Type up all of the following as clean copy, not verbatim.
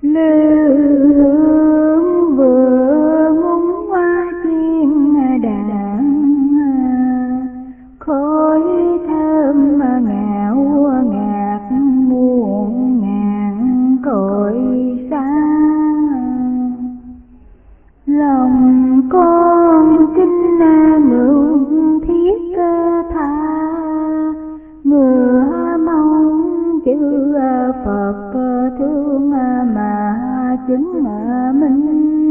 lương vừa ngúng hoa chiên đàn, khói thơm ngào ngạt muôn ngàn cội xa. Lòng con kinh ngưỡng thiết tha, ngựa mong chữ Phật thương mà chứng minh.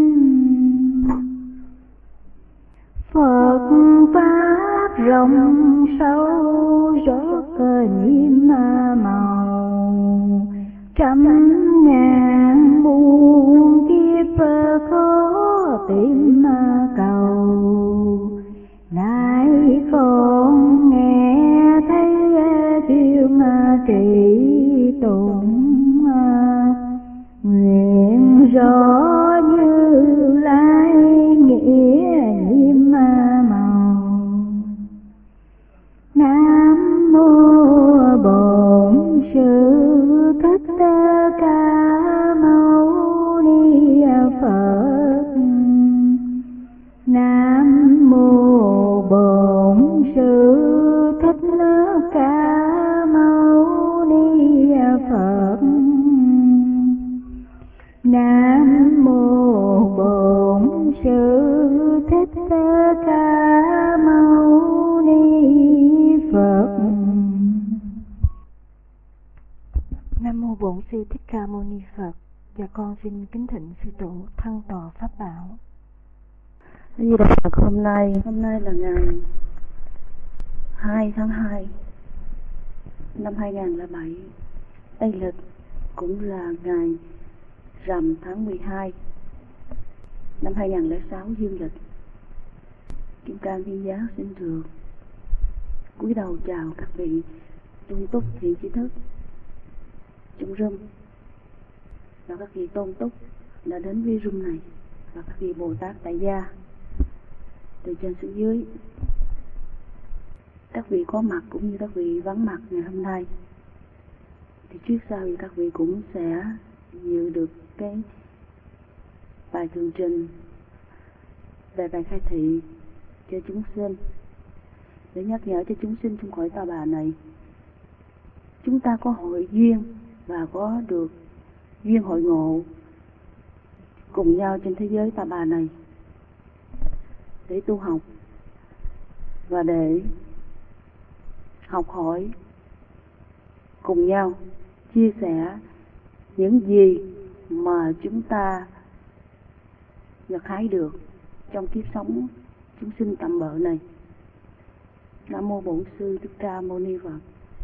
Phật pháp rộng sâu rất nhiệm màu, trăm ngàn muôn kiếp khó tìm cầu. Nay con nghe thấy tiếng trì tụng, nguyện rõ Như Lai nghĩa nhiệm màu. Nam mô Bổn Sư Thích Ca Mâu Ni Phật. Nam mô Bổn Sư Thích Ca Mâu Ni Phật. Nam mô Bổn Sư Thích Ca Mâu Ni Phật. Nam mô Bổn Sư Thích Ca Mâu Ni Phật. Và con xin kính thỉnh sư tổ Thăng Tọa Pháp Bảo. Di Đà Phật. Hôm nay là ngày 2 tháng 2 năm 2007, Tây lịch, cũng là ngày rằm tháng 12 năm 2006 dương lịch. Kim Cang Viên Giác xin được cúi đầu chào các vị tôn túc thiện tri thức trong room và các vị tôn túc đã đến với room này, và các vị Bồ Tát tại gia từ trên xuống dưới, các vị có mặt cũng như các vị vắng mặt ngày hôm nay. Thì trước sau thì các vị cũng sẽ dự được cái bài tường trình về bài khai thị cho chúng sinh, để nhắc nhở cho chúng sinh trong cõi ta bà này chúng ta có hội duyên và có được duyên hội ngộ cùng nhau trên thế giới ta bà này để tu học và để học hỏi cùng nhau, chia sẻ những gì mà chúng ta gặt hái được trong kiếp sống chúng sinh tạm bợ này. Nam mô Bổn Sư Thích Ca Mâu Ni Phật.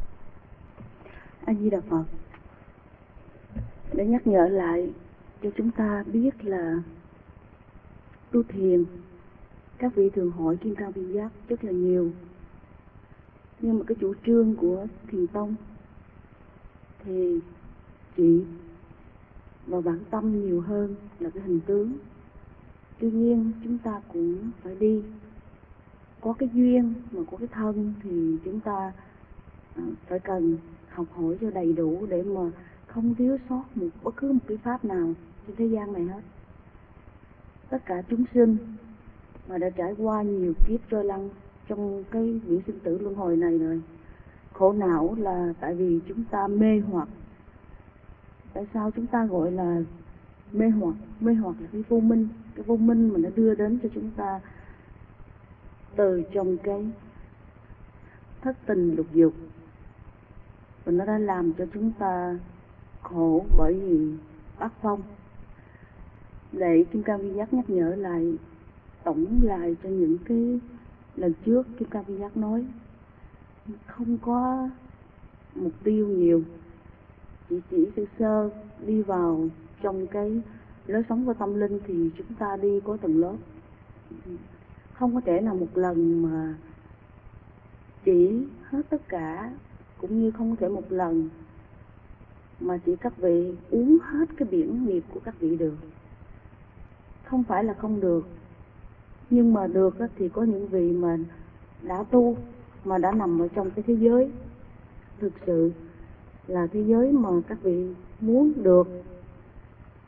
A Di Đà Phật. Để nhắc nhở lại cho chúng ta biết là tu thiền, các vị thường hỏi Kim Cang Viên Giác rất là nhiều, nhưng mà cái chủ trương của Thiền Tông thì chỉ vào bản tâm nhiều hơn là cái hình tướng. Tuy nhiên chúng ta cũng phải đi, có cái duyên mà có cái thân thì chúng ta phải cần học hỏi cho đầy đủ để mà không thiếu sót bất cứ một cái pháp nào trên thế gian này hết. Tất cả chúng sinh mà đã trải qua nhiều kiếp rơi lăn trong cái những sinh tử luân hồi này rồi, khổ não là tại vì chúng ta mê hoặc. Tại sao chúng ta gọi là mê hoặc? Mê hoặc là cái vô minh mà nó đưa đến cho chúng ta từ trong cái thất tình lục dục, và nó đã làm cho chúng ta khổ bởi vì bát phong. Để Kim Cang Viên Giác nhắc nhở lại, tổng lại cho những cái lần trước Kim Cang Viên Giác nói không có mục tiêu nhiều, chỉ sơ sơ đi vào trong cái lối sống của tâm linh thì chúng ta đi có từng lớp. Không có thể nào một lần mà chỉ hết tất cả, cũng như không có thể một lần mà chỉ các vị uống hết cái biển nghiệp của các vị được. Không phải là không được, nhưng mà được thì có những vị mà đã tu, mà đã nằm ở trong cái thế giới thực sự là thế giới mà các vị muốn được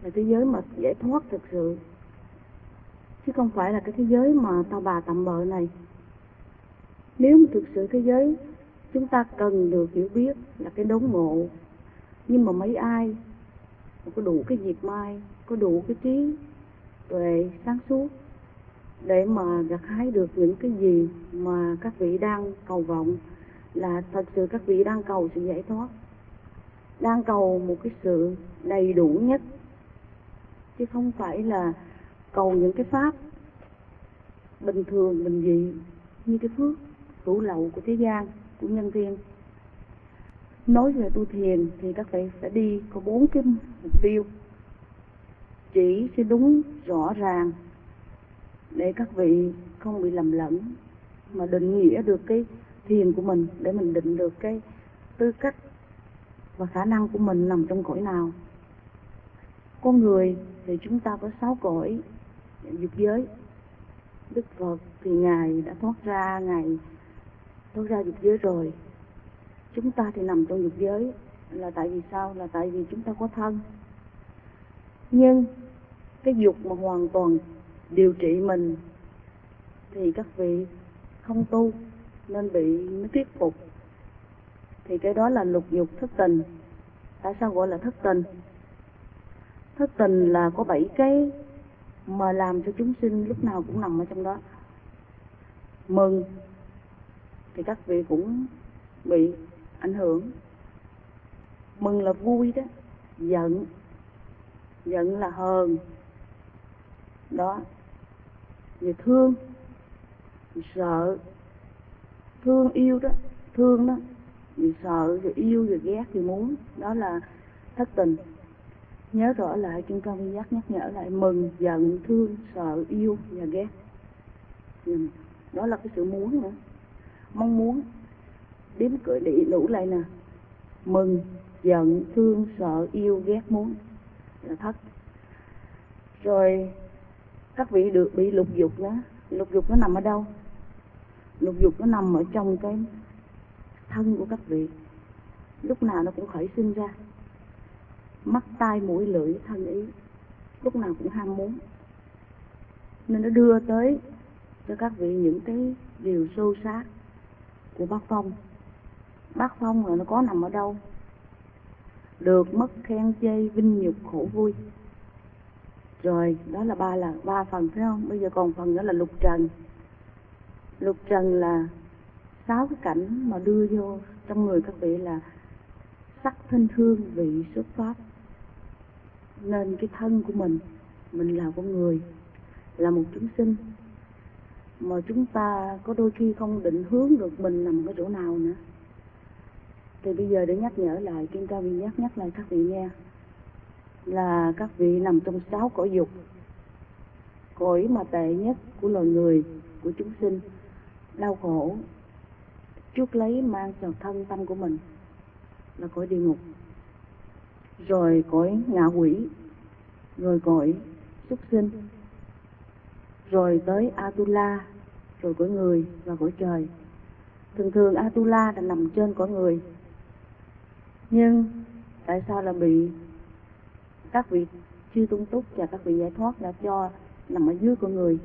là thế giới mà giải thoát thực sự, chứ không phải là cái thế giới mà tao bà tạm bợ này. Nếu mà thực sự thế giới chúng ta cần được hiểu biết là cái đốn ngộ, nhưng mà mấy ai mà có đủ cái diệt mai, có đủ cái trí tuệ sáng suốt để mà gặt hái được những cái gì mà các vị đang cầu vọng, là thật sự các vị đang cầu sự giải thoát, đang cầu một cái sự đầy đủ nhất, chứ không phải là cầu những cái pháp bình thường bình dị như cái phước hữu lậu của thế gian, của nhân thiên. Nói về tu thiền thì các vị phải đi có 4 cái mục tiêu chỉ cho đúng rõ ràng để các vị không bị lầm lẫn, mà định nghĩa được cái thiền của mình, để mình định được cái tư cách và khả năng của mình nằm trong cõi nào. Con người thì chúng ta có 6 cõi dục giới. Đức Phật thì Ngài đã thoát ra dục giới rồi. Chúng ta thì nằm trong dục giới là tại vì sao? Là tại vì chúng ta có thân. Nhưng cái dục mà hoàn toàn điều trị mình thì các vị không tu nên bị nó thuyết phục. Thì cái đó là lục dục thất tình. Tại sao gọi là thất tình? Thất tình là có 7 cái mà làm cho chúng sinh lúc nào cũng nằm ở trong đó. Mừng thì các vị cũng bị ảnh hưởng. Mừng là vui đó. Giận là hờn đó. Về thương, sợ, thương yêu đó, thương đó, vì sợ, rồi yêu, rồi ghét, rồi muốn, đó là thất tình. Nhớ rõ lại, Kim Cang Vi Giác nhắc nhở lại: mừng, giận, thương, sợ, yêu và ghét. Đó là cái sự muốn nữa, mong muốn. Đếm cười đi đủ lại nè: mừng, giận, thương, sợ, yêu, ghét, muốn là thất. Rồi các vị được bị lục dục nữa. Lục dục nó nằm ở đâu? Lục dục nó nằm ở trong cái thân của các vị, lúc nào nó cũng khởi sinh ra. Mắt, tai, mũi, lưỡi, thân, ý, lúc nào cũng ham muốn, nên nó đưa tới cho các vị những cái điều sâu sát của bát phong. Bát phong là nó có nằm ở đâu? Được, mất, khen, chê, vinh, nhục, khổ, vui. Rồi đó là ba phần, phải không? Bây giờ còn phần nữa là lục trần. Lục trần là 6 cái cảnh mà đưa vô trong người các vị là sắc, thanh, hương, vị, xuất, pháp. Nên cái thân của mình là con người, là một chúng sinh, mà chúng ta có đôi khi không định hướng được mình nằm ở chỗ nào nữa. Thì bây giờ để nhắc nhở lại, Kim Cang Vi Giác nhắc lại các vị nghe, là các vị nằm trong 6 cõi dục. Cõi mà tệ nhất của loài người, của chúng sinh, đau khổ chuốc lấy mang vào thân tâm của mình là cõi địa ngục. Rồi cõi ngạ quỷ, rồi cõi súc sinh, rồi tới Atula, rồi cõi người và cõi trời. Thường Atula là nằm trên cõi người, nhưng tại sao là bị các vị chư tôn túc và các vị giải thoát đã cho nằm ở dưới cõi người?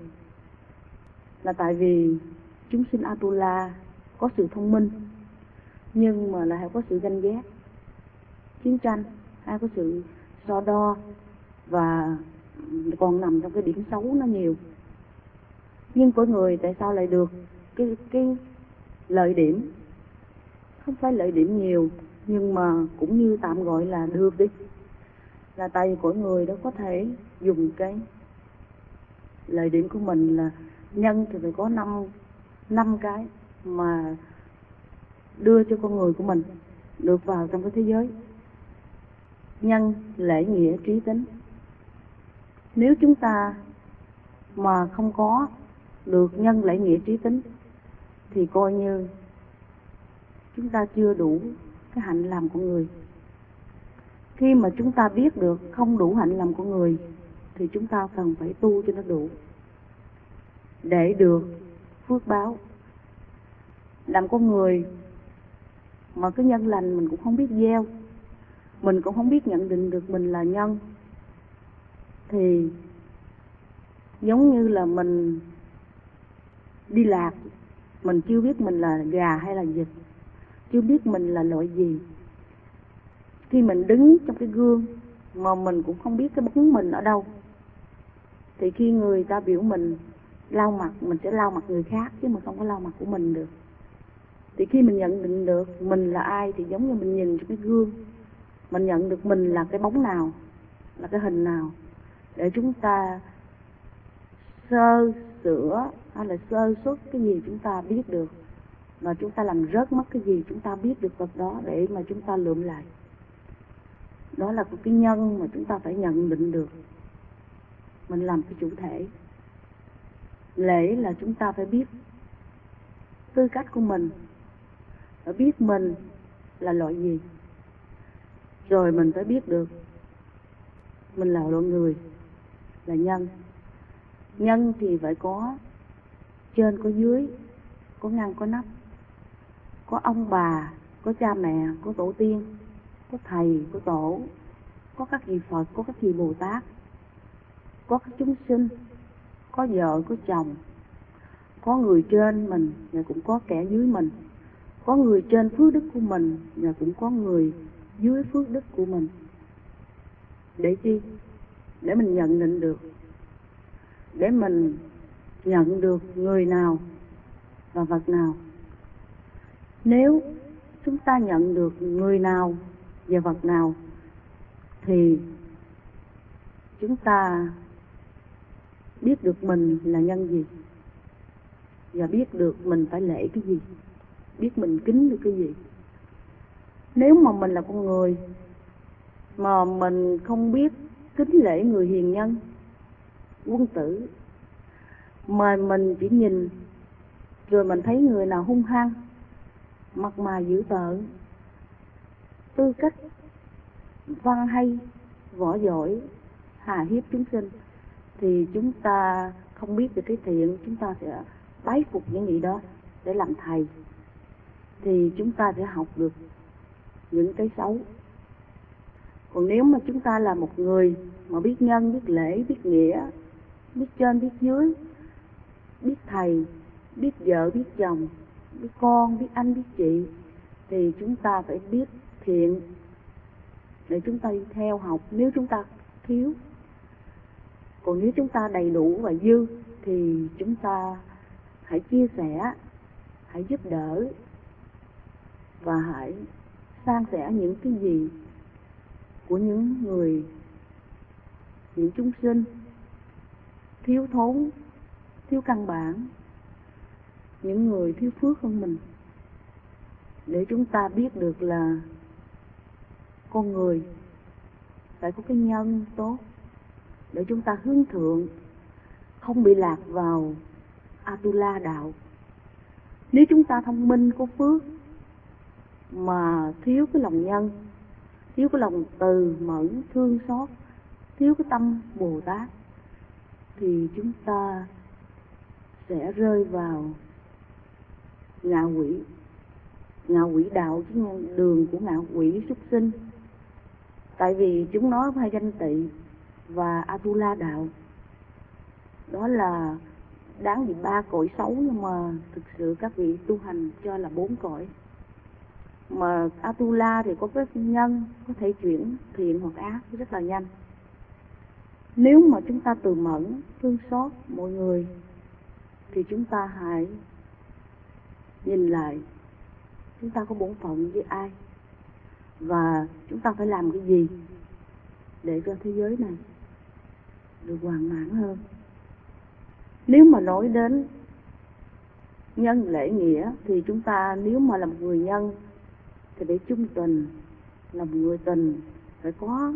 Là tại vì chúng sinh Atula có sự thông minh, nhưng mà lại có sự ganh ghét, chiến tranh, hay có sự so đo, và còn nằm trong cái điểm xấu nó nhiều. Nhưng cõi người tại sao lại được cái lợi điểm? Không phải lợi điểm nhiều, nhưng mà cũng như tạm gọi là được đi. Là tại vì cõi người đó có thể dùng cái lợi điểm của mình là nhân thì phải có 5 cái mà đưa cho con người của mình được vào trong cái thế giới. Nhân, lễ, nghĩa, trí, tính. Nếu chúng ta mà không có được nhân, lễ, nghĩa, trí, tính thì coi như chúng ta chưa đủ cái hạnh làm con người. Khi mà chúng ta biết được không đủ hạnh làm con người thì chúng ta cần phải tu cho nó đủ để được phước báo. Làm con người mà cái nhân lành mình cũng không biết gieo, mình cũng không biết nhận định được mình là nhân, thì giống như là mình đi lạc, mình chưa biết mình là gà hay là vịt, chưa biết mình là loại gì. Khi mình đứng trong cái gương mà mình cũng không biết cái bóng mình ở đâu, thì khi người ta biểu mình lau mặt, mình sẽ lau mặt người khác chứ mình không có lau mặt của mình được. Thì khi mình nhận định được mình là ai thì giống như mình nhìn trong cái gương, mình nhận được mình là cái bóng nào, là cái hình nào, để chúng ta sơ sửa hay là sơ xuất cái gì chúng ta biết được, và chúng ta làm rớt mất cái gì chúng ta biết được vật đó để mà chúng ta lượm lại. Đó là cái nhân mà chúng ta phải nhận định được. Mình làm cái chủ thể. Lễ là chúng ta phải biết tư cách của mình, phải biết mình là loại gì. Rồi mình phải biết được mình là loại người, là nhân. Nhân thì phải có trên có dưới, có ngăn có nắp, có ông bà, có cha mẹ, có tổ tiên, có thầy, có tổ, có các vị Phật, có các vị Bồ Tát, có các chúng sinh, có vợ, có chồng, có người trên mình và cũng có kẻ dưới mình, có người trên phước đức của mình và cũng có người dưới phước đức của mình. Để chi? Để mình nhận định được, để mình nhận được người nào và vật nào. Nếu chúng ta nhận được người nào và vật nào thì chúng ta biết được mình là nhân gì, và biết được mình phải lễ cái gì, biết mình kính được cái gì. Nếu mà mình là con người mà mình không biết kính lễ người hiền nhân, quân tử, mà mình chỉ nhìn rồi mình thấy người nào hung hăng, mặt mày dữ tợn, tư cách văn hay, võ giỏi, hà hiếp chúng sinh, thì chúng ta không biết được cái thiện, chúng ta sẽ bái phục những gì đó để làm thầy, thì chúng ta sẽ học được những cái xấu. Còn nếu mà chúng ta là một người mà biết nhân, biết lễ, biết nghĩa, biết trên, biết dưới, biết thầy, biết vợ, biết chồng, biết con, biết anh, biết chị, thì chúng ta phải biết thiện để chúng ta đi theo học nếu chúng ta thiếu. Còn nếu chúng ta đầy đủ và dư thì chúng ta hãy chia sẻ, hãy giúp đỡ và hãy san sẻ những cái gì của những người, những chúng sinh thiếu thốn, thiếu căn bản, những người thiếu phước hơn mình, để chúng ta biết được là con người phải có cái nhân tốt để chúng ta hướng thượng, không bị lạc vào Atula đạo. Nếu chúng ta thông minh có phước mà thiếu cái lòng nhân, thiếu cái lòng từ mẫn thương xót, thiếu cái tâm Bồ Tát, thì chúng ta sẽ rơi vào ngạ quỷ. Ngạ quỷ đạo chính là đường của ngạ quỷ súc sinh. Tại vì chúng nói hai danh tị và Atula đạo, đó là đáng bị 3 cõi xấu, nhưng mà thực sự các vị tu hành cho là 4 cõi. Mà Atula thì có cái nhân có thể chuyển thiện hoặc ác rất là nhanh. Nếu mà chúng ta từ mẫn, thương xót mọi người, thì chúng ta hãy nhìn lại chúng ta có bổn phận với ai, và chúng ta phải làm cái gì để cho thế giới này được hoàn mãn hơn. Nếu mà nói đến nhân lễ nghĩa thì chúng ta nếu mà là một người nhân thì để chung tình, là một người tình phải có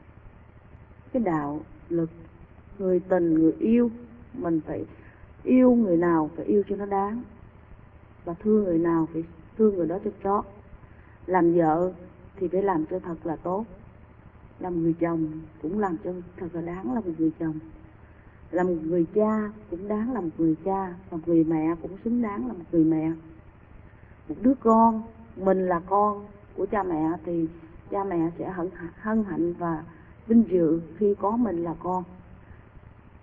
cái đạo lực. Người tình, người yêu, mình phải yêu người nào phải yêu cho nó đáng, và thương người nào phải thương người đó cho chót. Làm vợ thì phải làm cho thật là tốt, làm người chồng cũng làm cho thật là đáng là một người chồng, làm một người cha cũng đáng là một người cha, và một người mẹ cũng xứng đáng là một người mẹ. Một đứa con, mình là con của cha mẹ thì cha mẹ sẽ hân hạnh và vinh dự khi có mình là con.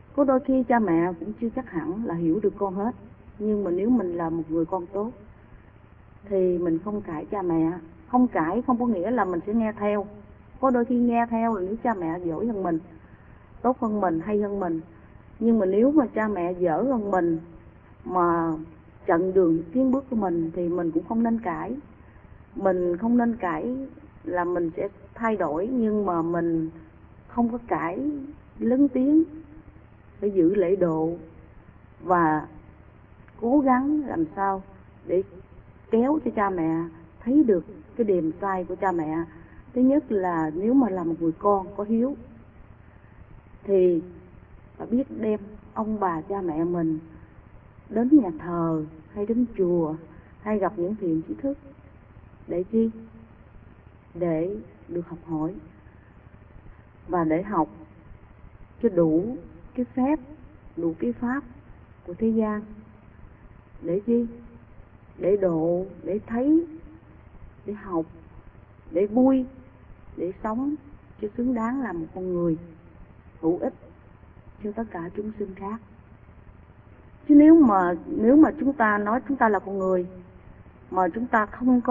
Có đôi khi cha mẹ cũng chưa chắc hẳn là hiểu được con hết, nhưng mà nếu mình là một người con tốt thì mình không cãi cha mẹ. Không cãi không có nghĩa là mình sẽ nghe theo. Có đôi khi nghe theo là nếu cha mẹ giỏi hơn mình, tốt hơn mình, hay hơn mình. Nhưng mà nếu mà cha mẹ dở hơn mình mà chặn đường tiến bước của mình thì mình cũng không nên cãi. Mình không nên cãi là mình sẽ thay đổi, nhưng mà mình không có cãi lớn tiếng, phải giữ lễ độ và cố gắng làm sao để kéo cho cha mẹ thấy được cái điềm sai của cha mẹ. Thứ nhất là nếu mà là một người con có hiếu thì phải biết đem ông bà cha mẹ mình đến nhà thờ hay đến chùa hay gặp những thiện tri thức. Để chi? Để được học hỏi và để học cho đủ cái phép, đủ cái pháp của thế gian. Để chi? Để độ, để thấy, để học, để vui, để sống cho xứng đáng là một con người hữu ích cho tất cả chúng sinh khác. Chứ nếu mà chúng ta nói chúng ta là con người mà chúng ta không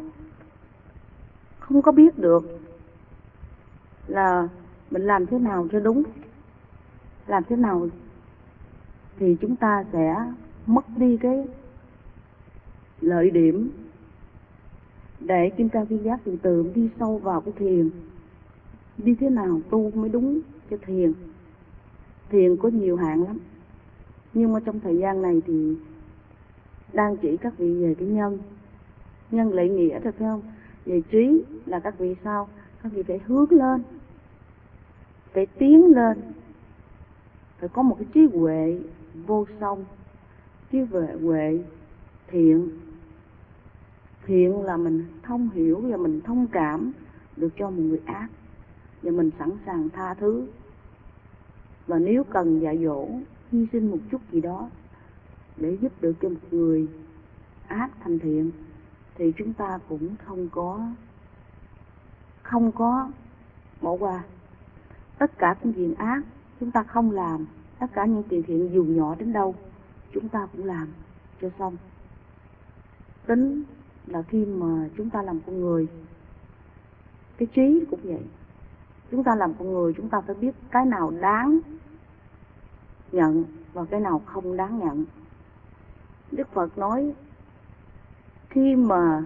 có biết được là mình làm thế nào cho đúng, làm thế nào thì chúng ta sẽ mất đi cái lợi điểm để kim cang viên giác từ từ đi sâu vào cái thiền. Đi thế nào tu mới đúng cho thiền. Thiền có nhiều hạng lắm, nhưng mà trong thời gian này thì đang chỉ các vị về cái nhân lệ nghĩa thôi, phải không? Về trí là các vị sao? Các vị phải hướng lên, phải tiến lên, phải có một cái trí huệ vô song, trí huệ thiện. Thiện là mình thông hiểu và mình thông cảm được cho một người ác, và mình sẵn sàng tha thứ. Và nếu cần dạy dỗ, hy sinh một chút gì đó để giúp được cho một người ác thành thiện thì chúng ta cũng không có bỏ qua. Tất cả những chuyện ác chúng ta không làm, tất cả những chuyện thiện dù nhỏ đến đâu chúng ta cũng làm cho xong. Tính là khi mà chúng ta làm con người, cái trí cũng vậy. Chúng ta làm con người chúng ta phải biết cái nào đáng nhận và cái nào không đáng nhận. Đức Phật nói khi mà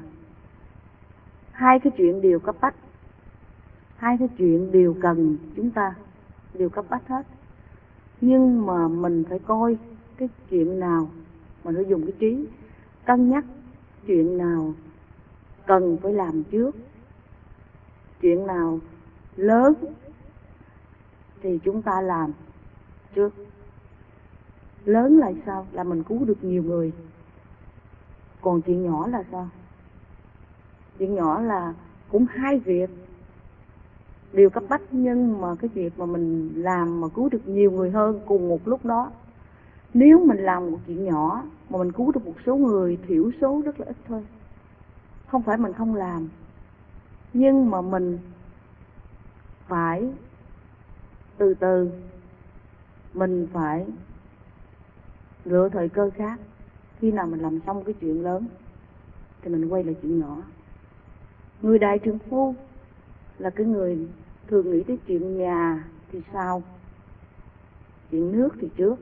hai cái chuyện đều cấp bách, hai cái chuyện đều cần chúng ta, đều cấp bách hết. Nhưng mà mình phải coi cái chuyện nào mà nó dùng cái trí cân nhắc, chuyện nào cần phải làm trước, chuyện nào lớn thì chúng ta làm trước. Lớn là sao? Là mình cứu được nhiều người. Còn chuyện nhỏ là sao? Chuyện nhỏ là cũng hai việc đều cấp bách, nhưng mà cái việc mà mình làm mà cứu được nhiều người hơn cùng một lúc đó. Nếu mình làm một chuyện nhỏ mà mình cứu được một số người thiểu số rất là ít thôi, không phải mình không làm, nhưng mà mình phải từ từ, mình phải lựa thời cơ khác. Khi nào mình làm xong cái chuyện lớn thì mình quay lại chuyện nhỏ. Người đại trượng phu là cái người thường nghĩ tới chuyện nhà thì sao, chuyện nước thì trước.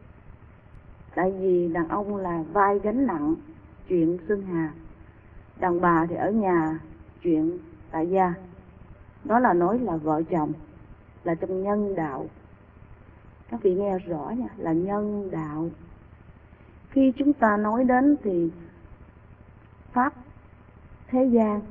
Tại vì đàn ông là vai gánh nặng chuyện sơn hà, đàn bà thì ở nhà chuyện tại gia. Đó là nói là vợ chồng, là trong nhân đạo. Các vị nghe rõ nha, là nhân đạo. Khi chúng ta nói đến thì pháp thế gian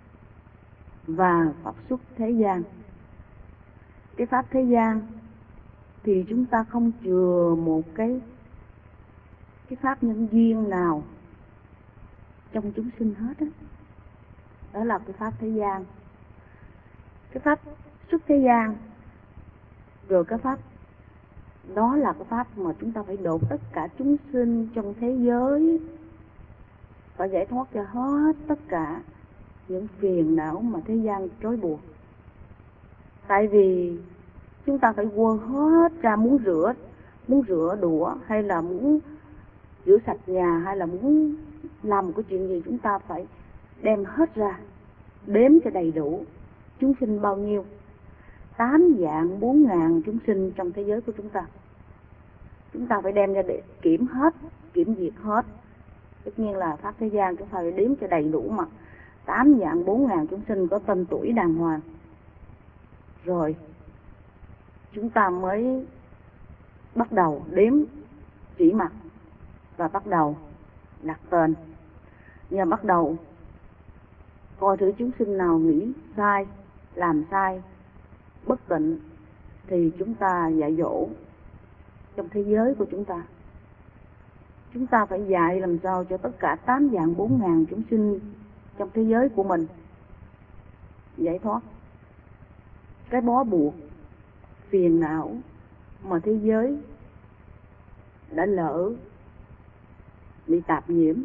và pháp xuất thế gian. Cái pháp thế gian thì chúng ta không chừa một cái pháp nhân duyên nào trong chúng sinh hết á. Đó là cái pháp thế gian. Cái pháp xuất thế gian, rồi cái pháp đó là cái pháp mà chúng ta phải độ tất cả chúng sinh trong thế giới, phải giải thoát cho hết tất cả những phiền não mà thế gian trói buộc. Tại vì chúng ta phải quơ hết ra, muốn rửa muốn rửa đũa hay là muốn rửa sạch nhà hay là muốn làm một cái chuyện gì, chúng ta phải đem hết ra, đếm cho đầy đủ chúng sinh bao nhiêu. 8 vạn 4 ngàn chúng sinh trong thế giới của chúng ta. Chúng ta phải đem ra để kiểm hết, kiểm duyệt hết. Tất nhiên là Pháp thế gian chúng ta phải đếm cho đầy đủ mà 8 vạn 4 ngàn chúng sinh có tên tuổi đàng hoàng. Rồi chúng ta mới bắt đầu đếm chỉ mặt và bắt đầu đặt tên. Và bắt đầu coi thử chúng sinh nào nghĩ sai, làm sai, bất tịnh thì chúng ta dạy dỗ trong thế giới của chúng ta. Chúng ta phải dạy làm sao cho tất cả 8 vạn 4 ngàn chúng sinh trong thế giới của mình giải thoát cái bó buộc phiền não mà thế giới đã lỡ bị tạp nhiễm.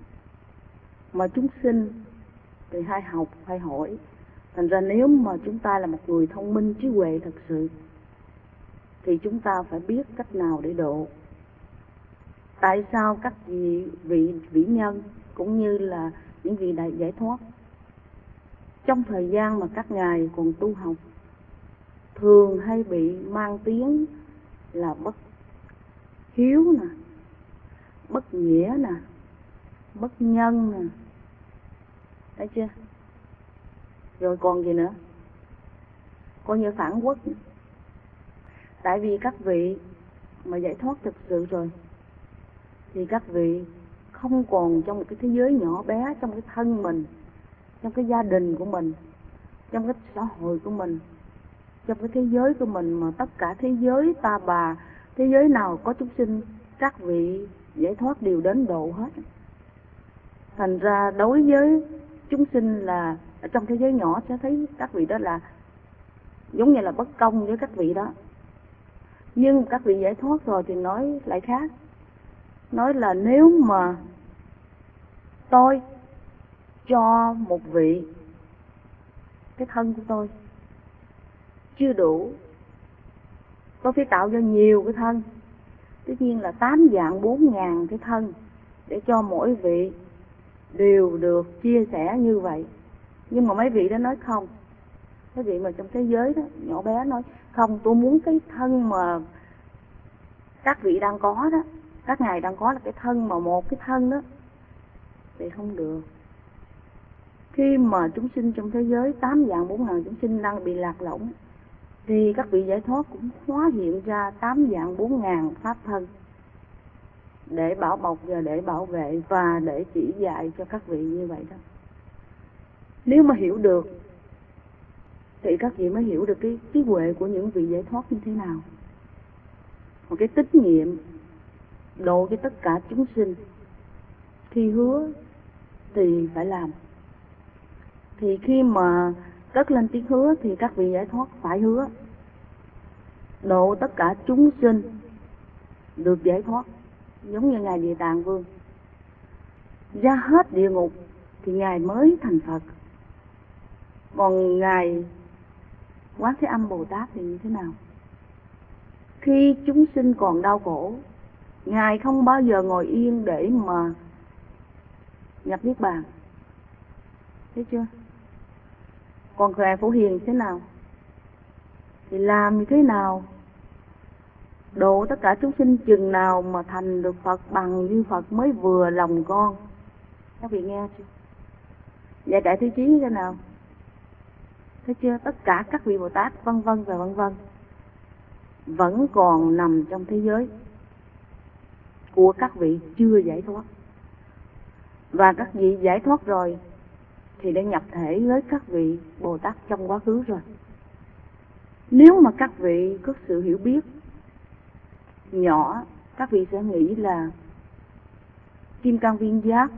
Mà chúng sinh thì hay học, hay hỏi. Thành ra nếu mà chúng ta là một người thông minh trí huệ thật sự thì chúng ta phải biết cách nào để độ. Tại sao các vị vĩ nhân cũng như là những vị đại giải thoát trong thời gian mà các ngài còn tu học thường hay bị mang tiếng là bất hiếu nè, bất nghĩa nè, bất nhân nè, thấy chưa? Rồi còn gì nữa? Coi như phản quốc nữa. Tại vì các vị mà giải thoát thực sự rồi thì các vị không còn trong một cái thế giới nhỏ bé, trong cái thân mình, trong cái gia đình của mình, trong cái xã hội của mình, trong cái thế giới của mình, mà tất cả thế giới ta bà, thế giới nào có chúng sinh, các vị giải thoát đều đến độ hết. Thành ra đối với chúng sinh là ở trong thế giới nhỏ sẽ thấy các vị đó là giống như là bất công với các vị đó. Nhưng các vị giải thoát rồi thì nói lại khác. Nói là nếu mà tôi cho một vị cái thân của tôi chưa đủ, tôi phải tạo ra nhiều cái thân. Tất nhiên là 8 vạn 4 ngàn cái thân để cho mỗi vị đều được chia sẻ như vậy. Nhưng mà mấy vị đó nói không. Mấy vị mà trong thế giới đó nhỏ bé nói không, tôi muốn cái thân mà các vị đang có đó, các ngài đang có là cái thân mà một cái thân đó thì không được. Khi mà chúng sinh trong thế giới 8 vạn 4 ngàn chúng sinh đang bị lạc lõng thì các vị giải thoát cũng hóa hiện ra 8 vạn 4 ngàn pháp thân để bảo bọc và để bảo vệ và để chỉ dạy cho các vị như vậy đó. Nếu mà hiểu được thì các vị mới hiểu được cái trí huệ của những vị giải thoát như thế nào. Một cái tín nhiệm độ cho tất cả chúng sinh, khi hứa thì phải làm. Thì khi mà cất lên tiếng hứa thì các vị giải thoát phải hứa độ tất cả chúng sinh được giải thoát. Giống như Ngài Địa Tạng Vương ra hết địa ngục thì Ngài mới thành Phật. Còn Ngài Quán Thế Âm Bồ Tát thì như thế nào? Khi chúng sinh còn đau khổ, Ngài không bao giờ ngồi yên để mà nhập Niết Bàn. Thấy chưa? Còn Ngài Phổ Hiền thế nào? Thì làm như thế nào? Độ tất cả chúng sinh chừng nào mà thành được Phật bằng như Phật mới vừa lòng con. Các vị nghe chưa? Dạy Đại Thế Chí thế nào? Thấy chưa? Tất cả các vị Bồ Tát vân vân và vân vân vẫn còn nằm trong thế giới của các vị chưa giải thoát. Và các vị giải thoát rồi thì đã nhập thể với các vị Bồ Tát trong quá khứ rồi. Nếu mà các vị có sự hiểu biết nhỏ, các vị sẽ nghĩ là Kim Cang Viên Giác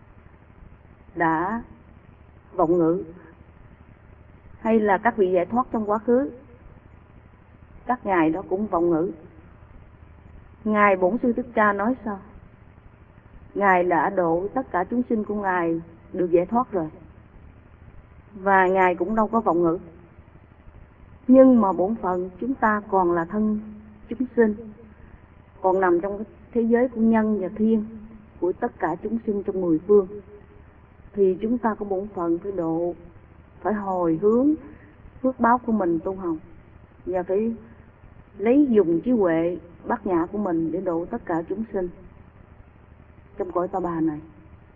đã vọng ngữ, hay là các vị giải thoát trong quá khứ, các ngài đó cũng vọng ngữ. Ngài Bổn Sư Thích Ca nói sao? Ngài đã độ tất cả chúng sinh của Ngài được giải thoát rồi, và Ngài cũng đâu có vọng ngữ. Nhưng mà bổn phận chúng ta còn là thân chúng sinh, còn nằm trong cái thế giới của nhân và thiên, của tất cả chúng sinh trong 10 phương, thì chúng ta có bổn phận phải độ, phải hồi hướng phước báo của mình tu học, và phải lấy dùng trí huệ bát nhã của mình để độ tất cả chúng sinh trong cõi ta bà này.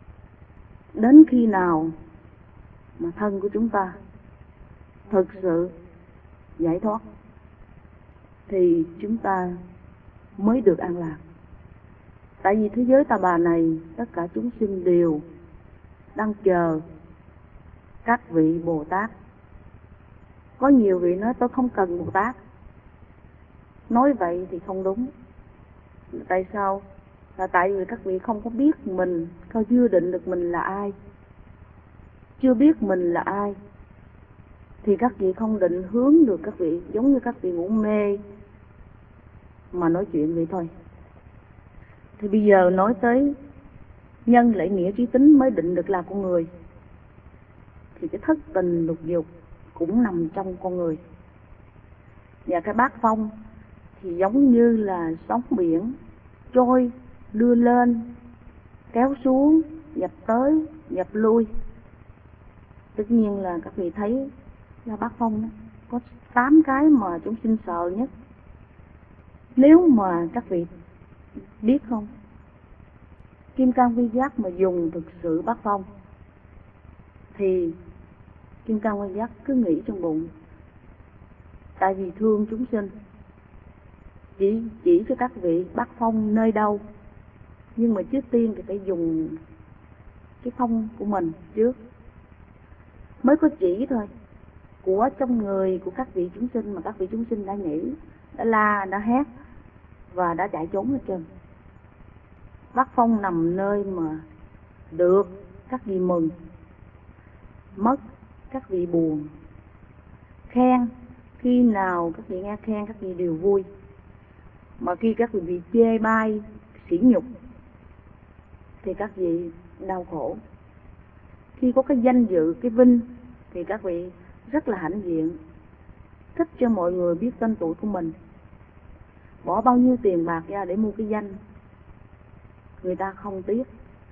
Đến khi nào mà thân của chúng ta thực sự giải thoát thì chúng ta mới được an lạc. Tại vì thế giới ta bà này tất cả chúng sinh đều đang chờ các vị Bồ Tát. Có nhiều vị nói tôi không cần Bồ Tát. Nói vậy thì không đúng. Tại sao? Là tại vì các vị không có biết mình, không chưa định được mình là ai. Chưa biết mình là ai thì các vị không định hướng được các vị, giống như các vị ngủ mê mà nói chuyện vậy thôi. Thì bây giờ nói tới nhân lễ nghĩa trí tính mới định được là con người, thì cái thất tình lục dục cũng nằm trong con người. Và cái bát phong thì giống như là sóng biển trôi, đưa lên, kéo xuống, nhập tới, nhập lui. Tất nhiên là các vị thấy là bát phong đó, có 8 cái mà chúng sinh sợ nhất. Nếu mà các vị biết không, Kim Cang Vi Giác mà dùng thực sự bát phong thì Kim Cang Vi Giác cứ nghĩ trong bụng, tại vì thương chúng sinh, chỉ cho các vị bát phong nơi đâu. Nhưng mà trước tiên thì phải dùng cái phong của mình trước, mới có chỉ thôi, của trong người của các vị chúng sinh mà các vị chúng sinh đã nghĩ, đã la, đã hét và đã chạy trốn hết trơn. Bát phong nằm nơi mà được các vị mừng, mất các vị buồn. Khen, khi nào các vị nghe khen các vị đều vui, mà khi các vị bị chê bai, sỉ nhục thì các vị đau khổ. Khi có cái danh dự, cái vinh thì các vị rất là hãnh diện, thích cho mọi người biết tên tuổi của mình, bỏ bao nhiêu tiền bạc ra để mua cái danh, người ta không tiếc.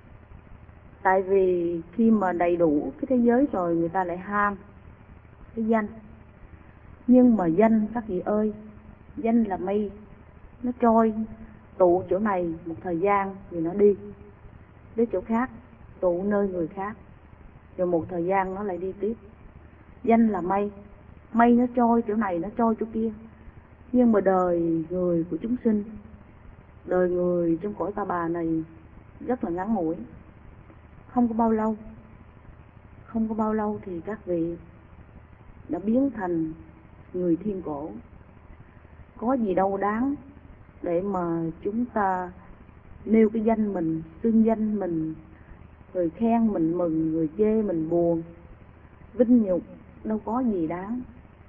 Tại vì khi mà đầy đủ cái thế giới rồi, người ta lại ham cái danh. Nhưng mà danh, các vị ơi, danh là mây, nó trôi, tụ chỗ này một thời gian thì nó đi đến chỗ khác, tụ nơi người khác, rồi một thời gian nó lại đi tiếp. Danh là mây, mây nó trôi chỗ này, nó trôi chỗ kia. Nhưng mà đời người của chúng sinh, đời người trong cõi ta bà này rất là ngắn ngủi, không có bao lâu. Không có bao lâu thì các vị đã biến thành người thiên cổ. Có gì đâu đáng để mà chúng ta nêu cái danh mình, xưng danh mình, người khen mình mừng, người chê mình buồn, vinh nhục, đâu có gì đáng.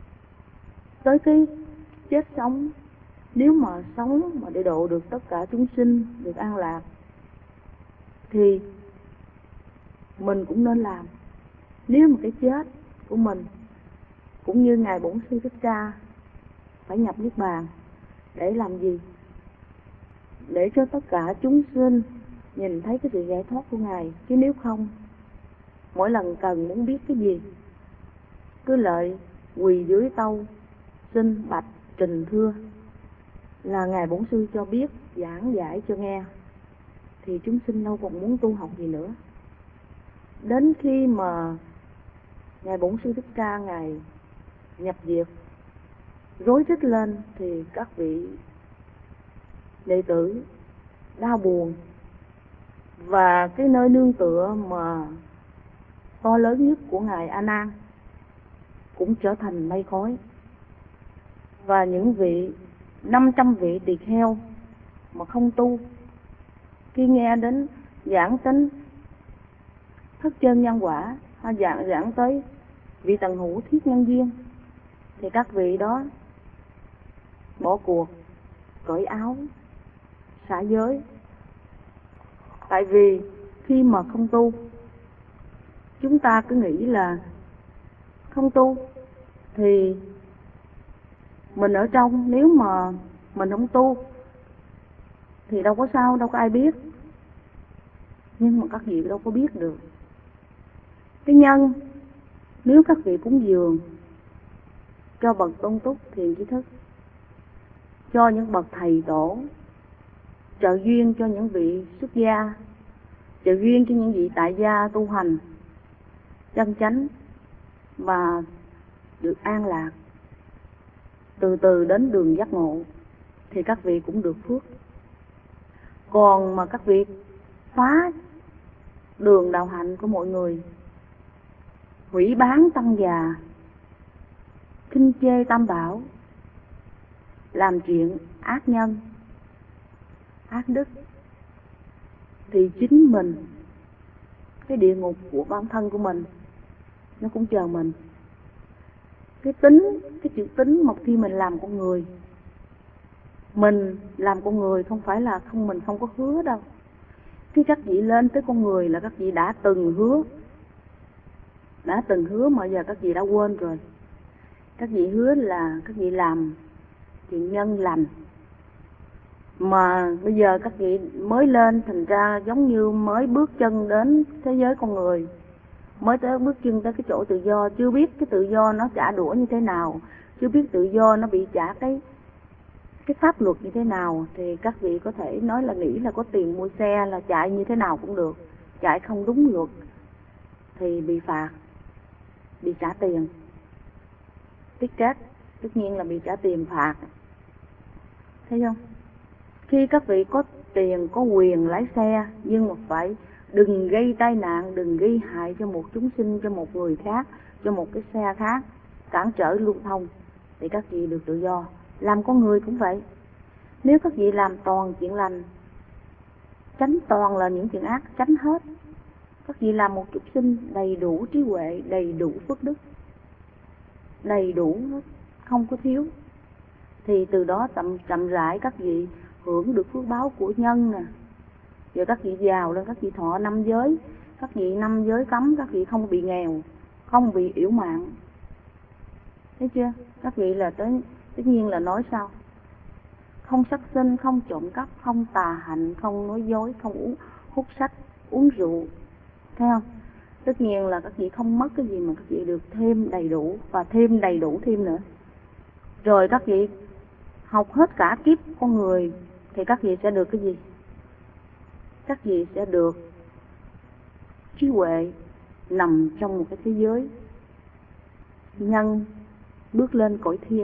Tới cái chết sống, nếu mà sống mà để độ được tất cả chúng sinh được an lạc thì mình cũng nên làm. Nếu mà cái chết của mình cũng như Ngài Bổn Sư Thích Ca phải nhập Niết Bàn để làm gì? Để cho tất cả chúng sinh nhìn thấy cái sự giải thoát của Ngài. Chứ nếu không, mỗi lần cần muốn biết cái gì cứ lợi quỳ dưới tâu xin bạch trình thưa là Ngài Bổn Sư cho biết, giảng giải cho nghe, thì chúng sinh đâu còn muốn tu học gì nữa. Đến khi mà Ngài Bổn Sư Thích Ca Ngài nhập diệt, rối rít lên thì các vị đệ tử đau buồn. Và cái nơi nương tựa mà to lớn nhất của Ngài A Nan cũng trở thành mây khói. Và những vị 500 vị tỳ kheo mà không tu, khi nghe đến giảng tính thất chân nhân quả, giảng tới vị tần hữu thiết nhân duyên, thì các vị đó bỏ cuộc, cởi áo, xả giới. Tại vì khi mà không tu, chúng ta cứ nghĩ là không tu thì mình ở trong, nếu mà mình không tu thì đâu có sao, đâu có ai biết. Nhưng mà các vị đâu có biết được cái nhân. Nếu các vị cúng dường cho bậc tôn túc thiền trí thức, cho những bậc thầy tổ, trợ duyên cho những vị xuất gia, trợ duyên cho những vị tại gia tu hành chân chánh và được an lạc, từ từ đến đường giác ngộ, thì các vị cũng được phước. Còn mà các vị phá đường đạo hạnh của mọi người, hủy bán tăng già, khinh chê tam bảo, làm chuyện ác nhân, ác đức, thì chính mình, cái địa ngục của bản thân của mình nó cũng chờ mình. Cái chữ tính một khi mình làm con người, mình làm con người không phải là mình không có hứa đâu. Khi các vị lên tới con người là các vị đã từng hứa mà giờ các vị đã quên rồi. Các vị hứa là các vị làm chuyện nhân lành, mà bây giờ các vị mới lên, thành ra giống như mới bước chân đến thế giới con người, mới tới bước chân tới cái chỗ tự do, chưa biết cái tự do nó trả đũa như thế nào, chưa biết tự do nó bị trả cái pháp luật như thế nào, thì các vị có thể nói là nghĩ là có tiền mua xe là chạy như thế nào cũng được, chạy không đúng luật thì bị phạt, bị trả tiền, ticket, tất nhiên là bị trả tiền phạt. Thấy không? Khi các vị có tiền, có quyền lái xe, nhưng mà phải đừng gây tai nạn, đừng gây hại cho một chúng sinh, cho một người khác, cho một cái xe khác, cản trở lưu thông, thì các vị được tự do. Làm con người cũng vậy. Nếu các vị làm toàn chuyện lành, tránh toàn là những chuyện ác, tránh hết. Các vị làm một chúng sinh đầy đủ trí huệ, đầy đủ phước đức, đầy đủ, không có thiếu, thì từ đó chậm rãi các vị hưởng được phước báo của nhân nè. Rồi các vị giàu lên, các vị thọ 5 giới, các vị 5 giới cấm, các vị không bị nghèo, không bị yểu mạng. Thấy chưa? Các vị là tất nhiên là nói sao? Không sát sinh, không trộm cắp, không tà hạnh, không nói dối, không hút sách, uống rượu. Thấy không? Tất nhiên là các vị không mất cái gì mà các vị được thêm đầy đủ, và thêm đầy đủ thêm nữa. Rồi các vị học hết cả kiếp con người thì các vị sẽ được cái gì? Các vị sẽ được trí huệ nằm trong một cái thế giới nhân, bước lên cõi thiên.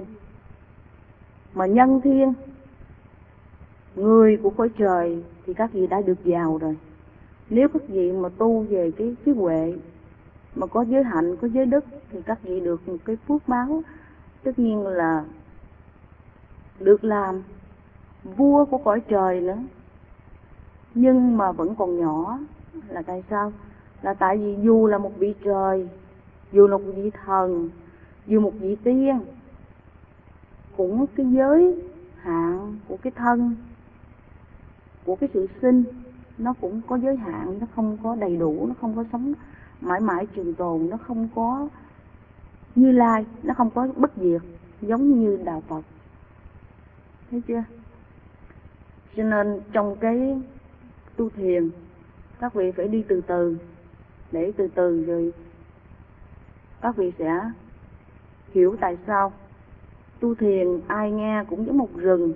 Mà nhân thiên, người của cõi trời thì các vị đã được giàu rồi. Nếu các vị mà tu về cái trí huệ, mà có giới hạnh, có giới đức, thì các vị được một cái phước báo, tất nhiên là được làm vua của cõi trời nữa. Nhưng mà vẫn còn nhỏ. Là tại sao? Là tại vì dù là một vị trời, dù là một vị thần, dù một vị tiên, cũng cái giới hạn của cái thân, của cái sự sinh, nó cũng có giới hạn, nó không có đầy đủ, nó không có sống mãi mãi trường tồn, nó không có Như Lai, nó không có bất diệt giống như đạo Phật. Thấy chưa? Cho nên trong cái tu thiền, các vị phải đi từ từ, để từ từ rồi các vị sẽ hiểu tại sao tu thiền ai nghe cũng giống một rừng